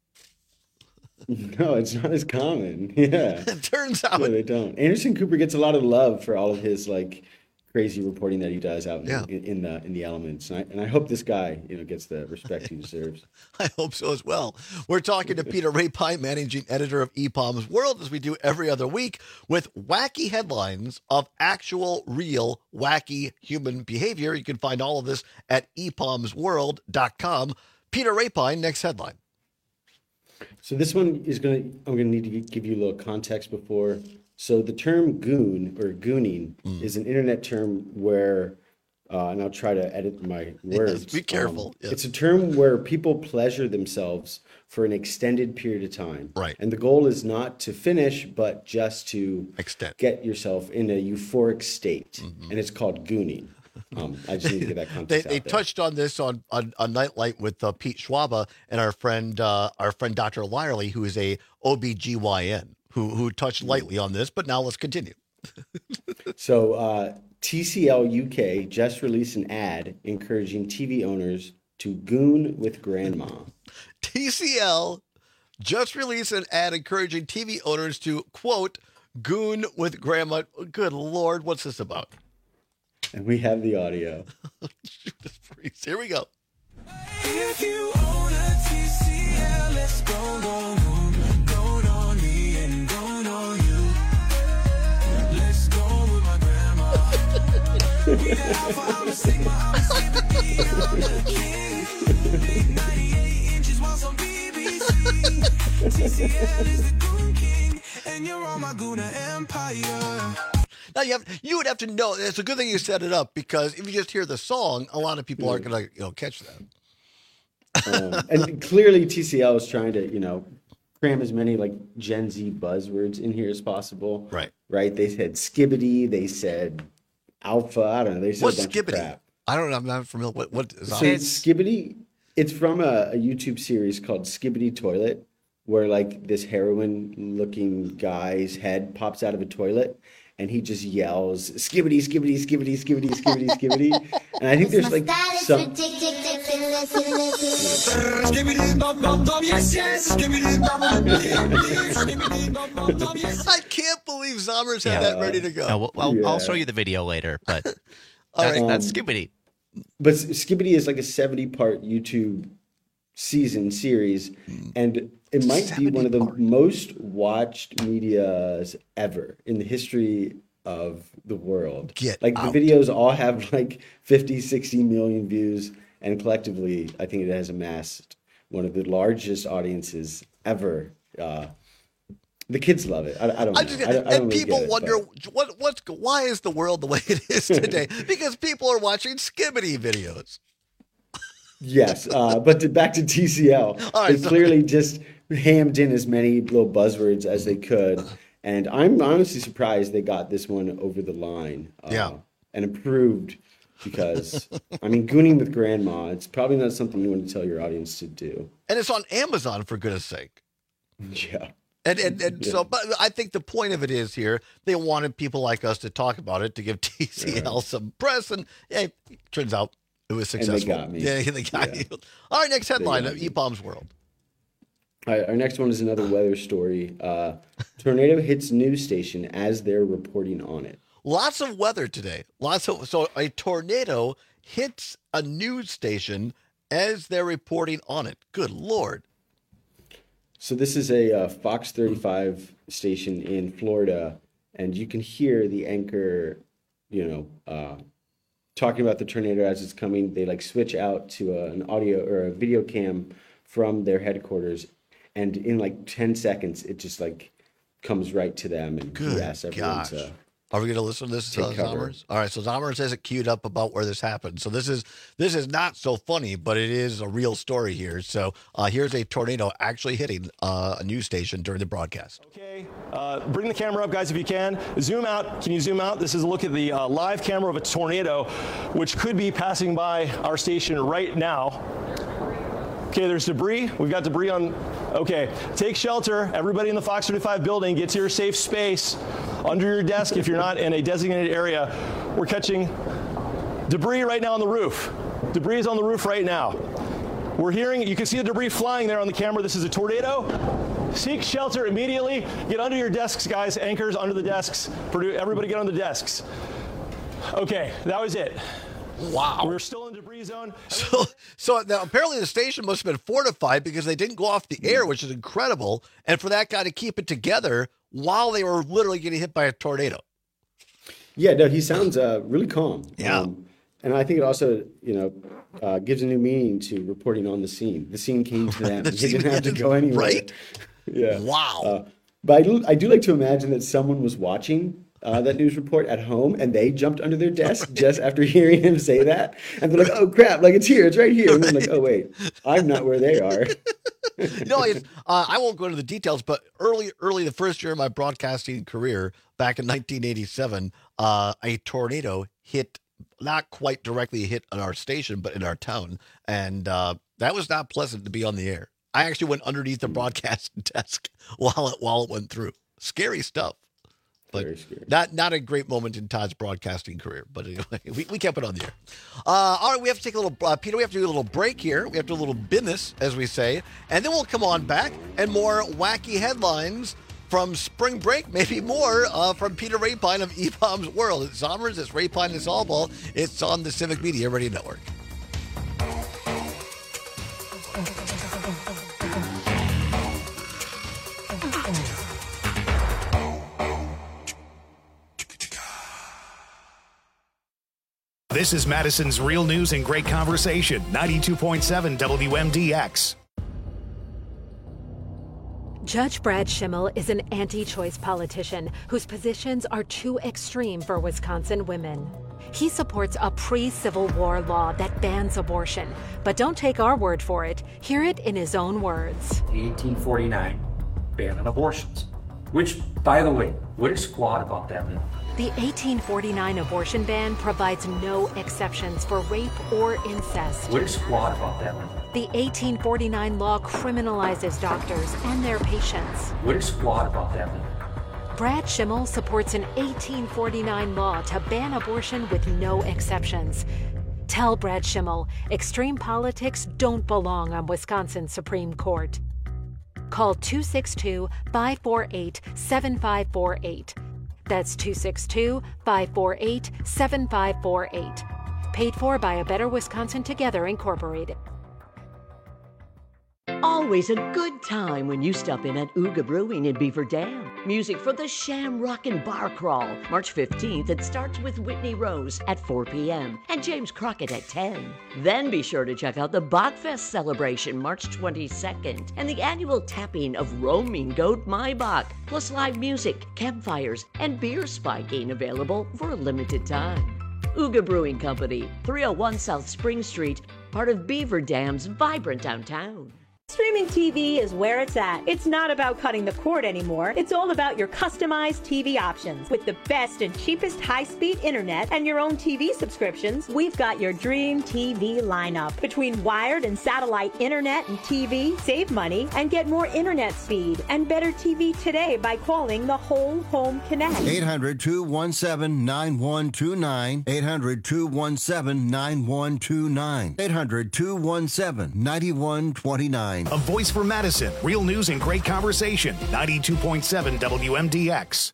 No, it's not as common. Yeah. It turns out. No, they don't. Anderson Cooper gets a lot of love for all of his like crazy reporting that he does out in, Yeah. in, in the in the elements. And I, and I hope this guy, you know, gets the respect he deserves. I hope so as well. We're talking to Peter Rapine, managing editor of E P O M's World, as we do every other week, with wacky headlines of actual, real, wacky human behavior. You can find all of this at e palms world dot com. Peter Rapine, next headline. So this one is going to, I'm going to need to give you a little context before. So the term goon or gooning Mm. is an internet term where, uh, and I'll try to edit my words. be careful. Um, Yes. It's a term where people pleasure themselves for an extended period of time. Right. And the goal is not to finish, but just to Extend. get yourself in a euphoric state. And it's called gooning. Um, I just need to get that They, context they out there. touched on this on, on, on Nightlight with uh, Pete Schwaba and our friend uh, our friend Doctor Lyerly, who is a O B G Y N, who who touched lightly on this. But now let's continue. So uh, T C L U K just released an ad encouraging T V owners to goon with grandma. T C L just released an ad encouraging T V owners to, quote, goon with grandma. Good Lord, what's this about? And we have the audio. Here we go. If you own a T C L, let's go, go, go, go on me and go on you. Let's go with my grandma. Yeah, I'm a sigma, I'm a sigma, I'm the king. ninety-eight inches while on B B C. T C L is the goon king, and you're on my Guna empire. Now you have you would have to know. It's a good thing you set it up because if you just hear the song, a lot of people aren't going to you know catch that. um, and clearly, T C L is trying to you know cram as many like Gen Z buzzwords in here as possible. Right. Right. They said skibbity. They said alpha. I don't know. They said What's a bunch of skibbity? crap. I don't know. I'm not familiar. What what is So alpha? skibbity. It's from a, a YouTube series called Skibbity Toilet, where like this heroin-looking guy's head pops out of a toilet, and he just yells skibbity, skibbity, skibbity, skibbity, skibbity, skibbity. And I think there's like some. I can't believe Zommers had that ready to go. No, well, I'll, Yeah. I'll show you the video later, but All that's, right. that's Um, Skibbity. But Skibbity is like a seventy-part YouTube season series, and it might be one of the most watched medias ever in the history of the world. Get like out. the videos all have like fifty, sixty million views, and collectively, I think it has amassed one of the largest audiences ever. Uh, the kids love it. I, I don't know. I just, I, don't- I don't and really people get it, wonder but- what what's why is the world the way it is today? Because people are watching Skibbity videos. Yes, uh, but to, back to T C L, All right, they sorry. clearly just hammed in as many little buzzwords as they could, and I'm honestly surprised they got this one over the line. Uh, Yeah. and approved because I mean, gooning with grandma. It's probably not something you want to tell your audience to do. And it's on Amazon, for goodness sake. Yeah. And and, and Yeah. so, but I think the point of it is here, they wanted people like us to talk about it, to give T C L some press, and hey, turns out it was And they successful. got me. Yeah, they got Yeah. you. All right, next headline got of me. E P O M's World. All right, our next one is another weather story. Uh, tornado hits news station as they're reporting on it. Lots of weather today. Lots of so a tornado hits a news station as they're reporting on it. Good Lord. So this is a uh, Fox thirty-five station in Florida, and you can hear the anchor, you know, uh, talking about the tornado as it's coming. They like switch out to a, an audio or a video cam from their headquarters, and in like ten seconds, it just like comes right to them, and Good he asks everyone gosh. to. Are we going to listen to this, uh, Take cover. Zommers? All right, so Zommers has it queued up about where this happened. So this is this is not so funny, but it is a real story here. So uh, here's a tornado actually hitting uh, a news station during the broadcast. Okay, uh, bring the camera up, guys, if you can. Zoom out. Can you zoom out? This is a look at the uh, live camera of a tornado, which could be passing by our station right now. Okay, there's debris. We've got debris on. Okay, take shelter. Everybody in the Fox thirty-five building, get to your safe space under your desk if you're not in a designated area. We're catching debris right now on the roof. Debris is on the roof right now. We're hearing, you can see the debris flying there on the camera. This is a tornado. Seek shelter immediately. Get under your desks, guys. Anchors under the desks. Produ- Everybody get on the desks. Okay, that was it. Wow. We're still in debris zone. So, so now apparently the station must have been fortified because they didn't go off the air, which is incredible. And for that guy to keep it together while they were literally getting hit by a tornado. Yeah, no, he sounds uh, really calm. Yeah. Um, and I think it also, you know, uh, gives a new meaning to reporting on the scene. The scene came to them. The They scene didn't have to did, go anywhere. right? Yeah. Wow. Uh, but I do, I do like to imagine that someone was watching uh, that news report at home and they jumped under their desk just after hearing him say that. And they're like, oh, crap, like it's here, it's right here. And then like, oh, wait, I'm not where they are. You know, it's, uh, I won't go into the details, but early, early the first year of my broadcasting career, back in nineteen eighty-seven, uh, a tornado hit, not quite directly hit on our station, but in our town, and uh, that was not pleasant to be on the air. I actually went underneath the broadcast desk while it while it went through. Scary stuff, but not not a great moment in Todd's broadcasting career. But anyway, we, we kept it on the air. Uh, all right, we have to take a little, uh, Peter. We have to do a little break here. We have to do a little business, as we say, and then we'll come on back and more wacky headlines from spring break, maybe more uh, from Peter Rapine of E P O M's World. It's Zommers, it's Rapine, it's Allball. It's on the Civic Media Radio Network. This is Madison's Real News and Great Conversation, ninety-two point seven W M D X. Judge Brad Schimmel is an anti-choice politician whose positions are too extreme for Wisconsin women. He supports a pre-Civil War law that bans abortion, but don't take our word for it. Hear it in his own words. The eighteen forty-nine ban on abortions, which, by the way, what is squat about that? The eighteen forty-nine abortion ban provides no exceptions for rape or incest. What is squat about that? The eighteen forty-nine law criminalizes doctors and their patients. What is squat about that? Brad Schimmel supports an eighteen forty-nine law to ban abortion with no exceptions. Tell Brad Schimmel extreme politics don't belong on Wisconsin's Supreme Court. Call two six two, five four eight, seven five four eight. That's two six two, five four eight, seven five four eight. Paid for by A Better Wisconsin Together, Incorporated. Always a good time when you stop in at Ooga Brewing in Beaver Dam. Music for the Shamrockin' Bar Crawl, March fifteenth. It starts with Whitney Rose at four p.m. and James Crockett at ten. Then be sure to check out the Bachfest celebration March twenty-second and the annual tapping of Roaming Goat Maibach, plus live music, campfires, and beer spiking available for a limited time. Ooga Brewing Company, three oh one South Spring Street, part of Beaver Dam's vibrant downtown. Streaming T V is where it's at. It's not about cutting the cord anymore. It's all about your customized T V options. With the best and cheapest high-speed internet and your own T V subscriptions, we've got your dream T V lineup. Between wired and satellite internet and T V, save money and get more internet speed and better T V today by calling the Whole Home Connect. eight hundred, two one seven, nine one two nine. eight hundred, two one seven, nine one two nine. eight hundred, two one seven, nine one two nine. A voice for Madison. Real news and great conversation. ninety-two point seven W M D X.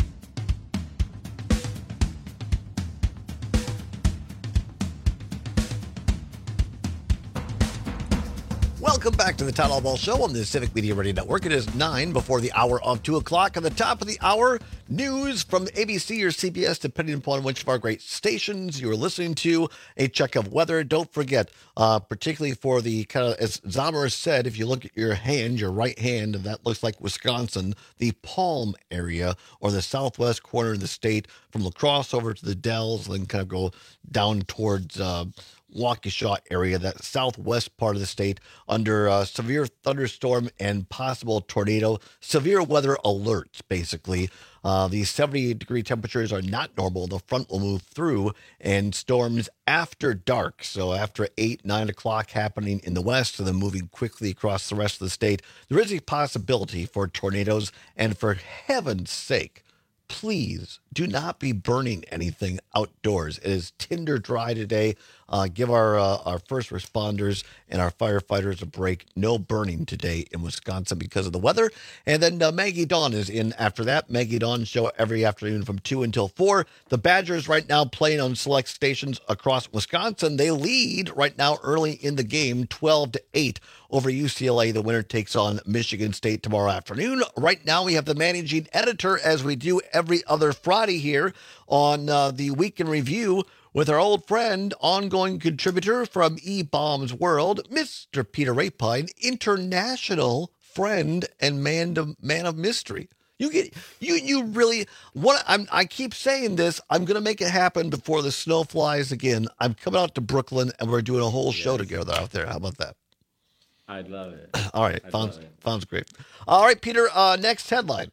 Welcome back to the Town Hall Ball Show on the Civic Media Radio Network. It is nine before the hour of two o'clock. At the top of the hour, news from A B C or C B S, depending upon which of our great stations you are listening to. A check of weather. Don't forget, uh, particularly for the kind of, as Zomer said, if you look at your hand, your right hand, and that looks like Wisconsin, the Palm area or the southwest corner of the state, from La Crosse over to the Dells, and then kind of go down towards uh, Waukesha area, that southwest part of the state, under uh, severe thunderstorm and possible tornado, severe weather alerts, basically. Uh, these seventy degree temperatures are not normal. The front will move through, and storms after dark, so after eight, nine o'clock, happening in the west and then moving quickly across the rest of the state. There is a possibility for tornadoes, and for heaven's sake, please do not be burning anything outdoors. It is tinder dry today. Uh, give our uh, our first responders and our firefighters a break. No burning today in Wisconsin because of the weather. And then uh, Maggie Dawn is in after that. Maggie Dawn show every afternoon from two until four. The Badgers right now playing on select stations across Wisconsin. They lead right now early in the game, twelve to eight over U C L A. The winner takes on Michigan State tomorrow afternoon. Right now we have the managing editor, as we do every other Friday here on uh, the Week in Review, with our old friend, ongoing contributor from E-Bombs World, Mister Peter Rapine, international friend and man of, man of mystery. You get you you really what I'm I keep saying this. I'm gonna make it happen before the snow flies again. I'm coming out to Brooklyn and we're doing a whole yes. show together out there. How about that? I'd love it. All right, I'd sounds love it. sounds great. All right, Peter. Uh, next headline.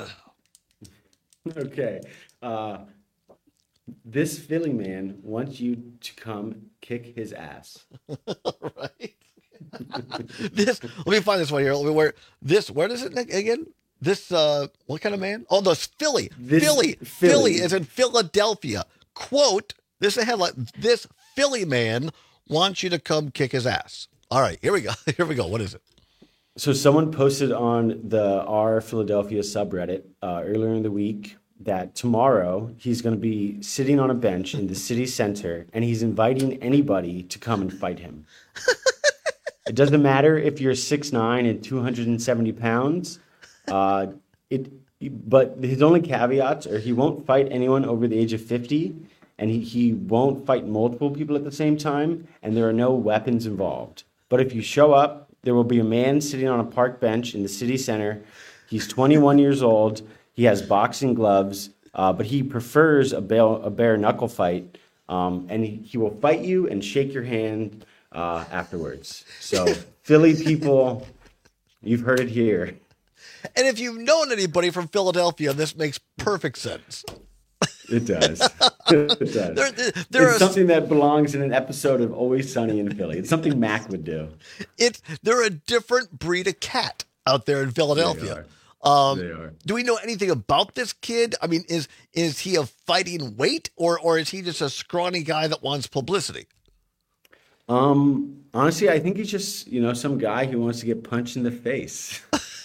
Okay. Uh, this Philly man wants you to come kick his ass. Right. This. Let me find this one here. Let me where this. Where does it again? This. Uh, what kind of man? Oh, this Philly. This Philly. Philly. Philly is in Philadelphia. Quote. This is a headline. This Philly man wants you to come kick his ass. All right. Here we go. Here we go. What is it? So someone posted on the R Philadelphia subreddit uh, earlier in the week that tomorrow he's going to be sitting on a bench in the city center and he's inviting anybody to come and fight him. It doesn't matter if you're six nine and two hundred seventy pounds. Uh, it, but his only caveats are he won't fight anyone over the age of fifty, and he, he won't fight multiple people at the same time, and there are no weapons involved. But if you show up there will be a man sitting on a park bench in the city center. He's twenty-one years old. He has boxing gloves, uh, but he prefers a, bare, a bare knuckle fight. Um, and he, he will fight you and shake your hand uh, afterwards. So, Philly people, you've heard it here. And if you've known anybody from Philadelphia, this makes perfect sense. It does. It does. There, there, it's there are, something that belongs in an episode of Always Sunny in Philly. It's something Mac would do. It's they're a different breed of cat out there in Philadelphia. They are. Um, They are. Do we know anything about this kid? I mean, is is he a fighting weight, or or is he just a scrawny guy that wants publicity? Um, honestly, I think he's just, you know, some guy who wants to get punched in the face.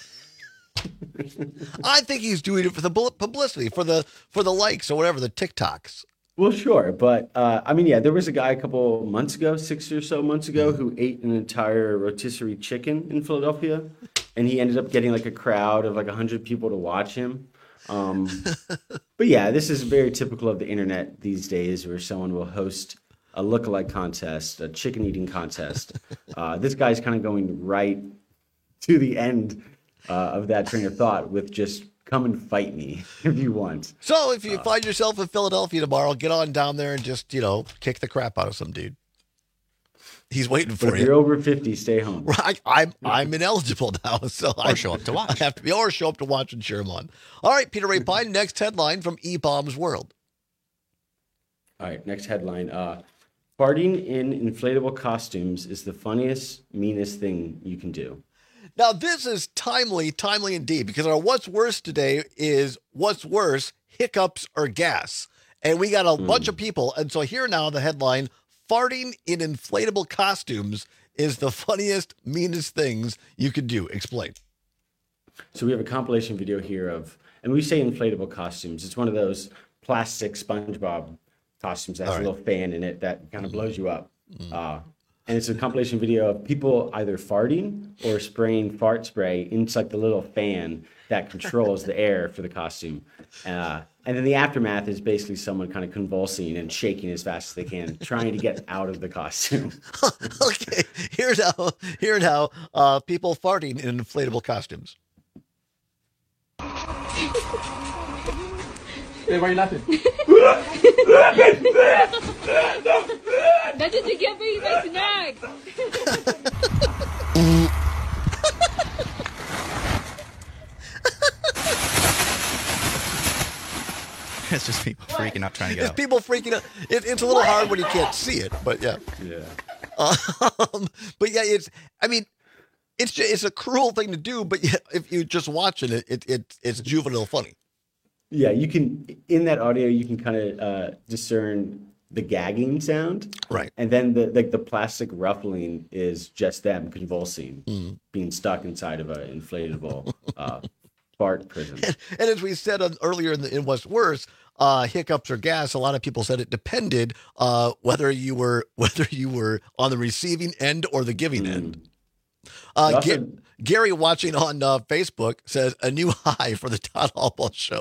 I think he's doing it for the bu- publicity, for the for the likes or whatever, the TikToks. Well, sure, but uh, I mean, yeah, there was a guy a couple months ago, six or so months ago, who ate an entire rotisserie chicken in Philadelphia, and he ended up getting like a crowd of like a hundred people to watch him. Um, but yeah, this is very typical of the internet these days, where someone will host a lookalike contest, a chicken eating contest. Uh, this guy's kind of going right to the end uh, of that train of thought with just come and fight me if you want. So if you uh, find yourself in Philadelphia tomorrow, get on down there and just, you know, kick the crap out of some dude. He's waiting for if you. You're over fifty, stay home. Right, I'm I'm ineligible now, so or I show up to watch. I have to be, or show up to watch and cheer him on. All right, Peter Ray Pine. Next headline from E-Bombs World. All right, next headline. Uh, farting in inflatable costumes is the funniest, meanest thing you can do. Now, this is timely, timely indeed, because our what's worse today is what's worse, hiccups or gas. And we got a mm. bunch of people. And so here now, the headline, farting in inflatable costumes is the funniest, meanest things you could do. Explain. So we have a compilation video here of, and we say inflatable costumes. It's one of those plastic SpongeBob costumes that has right. a little fan in it that kind of blows you up. Mm. Uh, And it's a compilation video of people either farting or spraying fart spray into like the little fan that controls the air for the costume. Uh, and then the aftermath is basically someone kind of convulsing and shaking as fast as they can, trying to get out of the costume. Okay, here now, here now, uh, people farting in inflatable costumes. Hey, why are you laughing? That doesn't give me my snack. It's just people freaking out trying to get It's out. people freaking out. It, it's a little hard when you can't see it, but yeah. Yeah. Um, but yeah, it's, I mean, it's just, it's a cruel thing to do, but yet if you're just watching it, it, it it's juvenile funny. Yeah, you can, in that audio, you can kind of uh, discern the gagging sound. Right. And then the like the plastic ruffling is just them convulsing, mm. being stuck inside of an inflatable uh, fart prison. And, and as we said on, earlier in, the, in What's Worse, uh, hiccups or gas, a lot of people said it depended uh, whether you were whether you were on the receiving end or the giving mm. end. Uh, also, Ga- Gary watching on uh, Facebook says, a new high for the Todd Hallball show.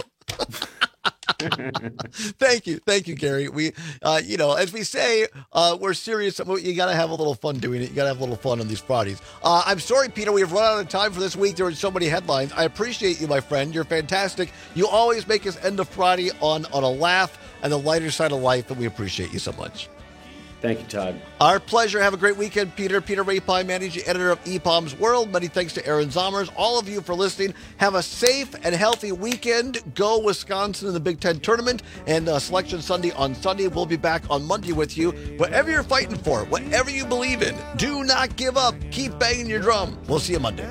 Thank you. Thank you, Gary. We, uh, you know, as we say, uh, we're serious. You got to have a little fun doing it. You got to have a little fun on these Fridays. Uh, I'm sorry, Peter, we have run out of time for this week. There were so many headlines. I appreciate you, my friend. You're fantastic. You always make us end of Friday on, on a laugh and the lighter side of life, and we appreciate you so much. Thank you, Todd. Our pleasure. Have a great weekend, Peter. Peter Ray Pine, managing editor of E-Bombs World. Many thanks to Aaron Zommers. All of you for listening. Have a safe and healthy weekend. Go Wisconsin in the Big Ten tournament and uh, Selection Sunday on Sunday. We'll be back on Monday with you. Whatever you're fighting for, whatever you believe in, do not give up. Keep banging your drum. We'll see you Monday.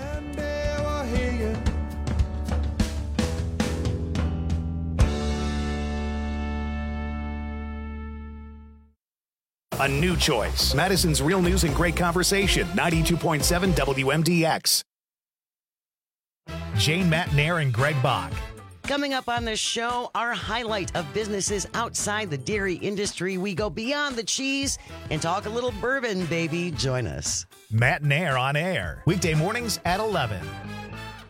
A new choice. Madison's Real News and Great Conversation. ninety-two point seven W M D X. Jane Matnair and Greg Bach. Coming up on this show, our highlight of businesses outside the dairy industry. We go beyond the cheese and talk a little bourbon, baby. Join us. Matnair on air. Weekday mornings at eleven.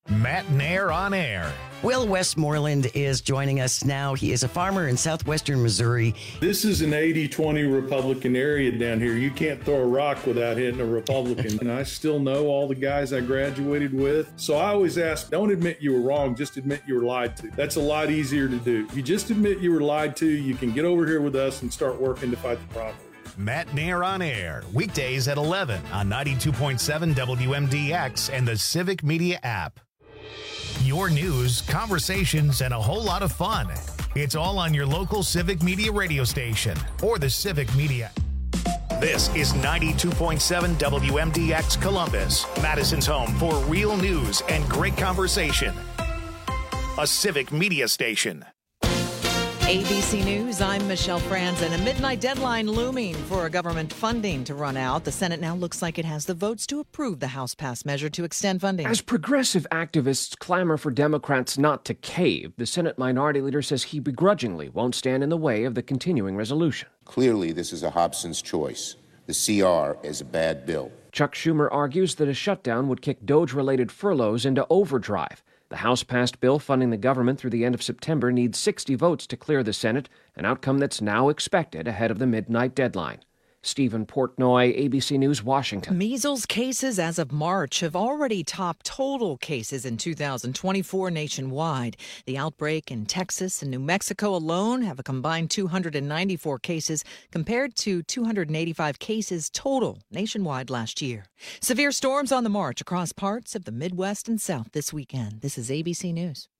Matt Nair on air. Will Westmoreland is joining us now. He is a farmer in southwestern Missouri. This is an eighty twenty Republican area down here. You can't throw a rock without hitting a Republican. And I still know all the guys I graduated with. So I always ask, don't admit you were wrong, just admit you were lied to. That's a lot easier to do. If you just admit you were lied to, you can get over here with us and start working to fight the problem. Matt Nair on air, weekdays at eleven on ninety-two point seven W M D X and the Civic Media app. Your news, conversations, and a whole lot of fun. It's all on your local Civic Media radio station or the Civic Media. This is ninety-two point seven W M D X Columbus, Madison's home for real news and great conversation. A Civic Media station. A B C News, I'm Michelle Franzen. A midnight deadline looming for government funding to run out. The Senate now looks like it has the votes to approve the House-passed measure to extend funding. As progressive activists clamor for Democrats not to cave, the Senate Minority Leader says he begrudgingly won't stand in the way of the continuing resolution. Clearly, this is a Hobson's choice. The C R is a bad bill. Chuck Schumer argues that a shutdown would kick DOGE-related furloughs into overdrive. The House-passed bill funding the government through the end of September needs sixty votes to clear the Senate, an outcome that's now expected ahead of the midnight deadline. Stephen Portnoy, A B C News, Washington. Measles cases as of March have already topped total cases in two thousand twenty-four nationwide. The outbreak in Texas and New Mexico alone have a combined two hundred ninety-four cases compared to two hundred eighty-five cases total nationwide last year. Severe storms on the march across parts of the Midwest and South this weekend. This is A B C News.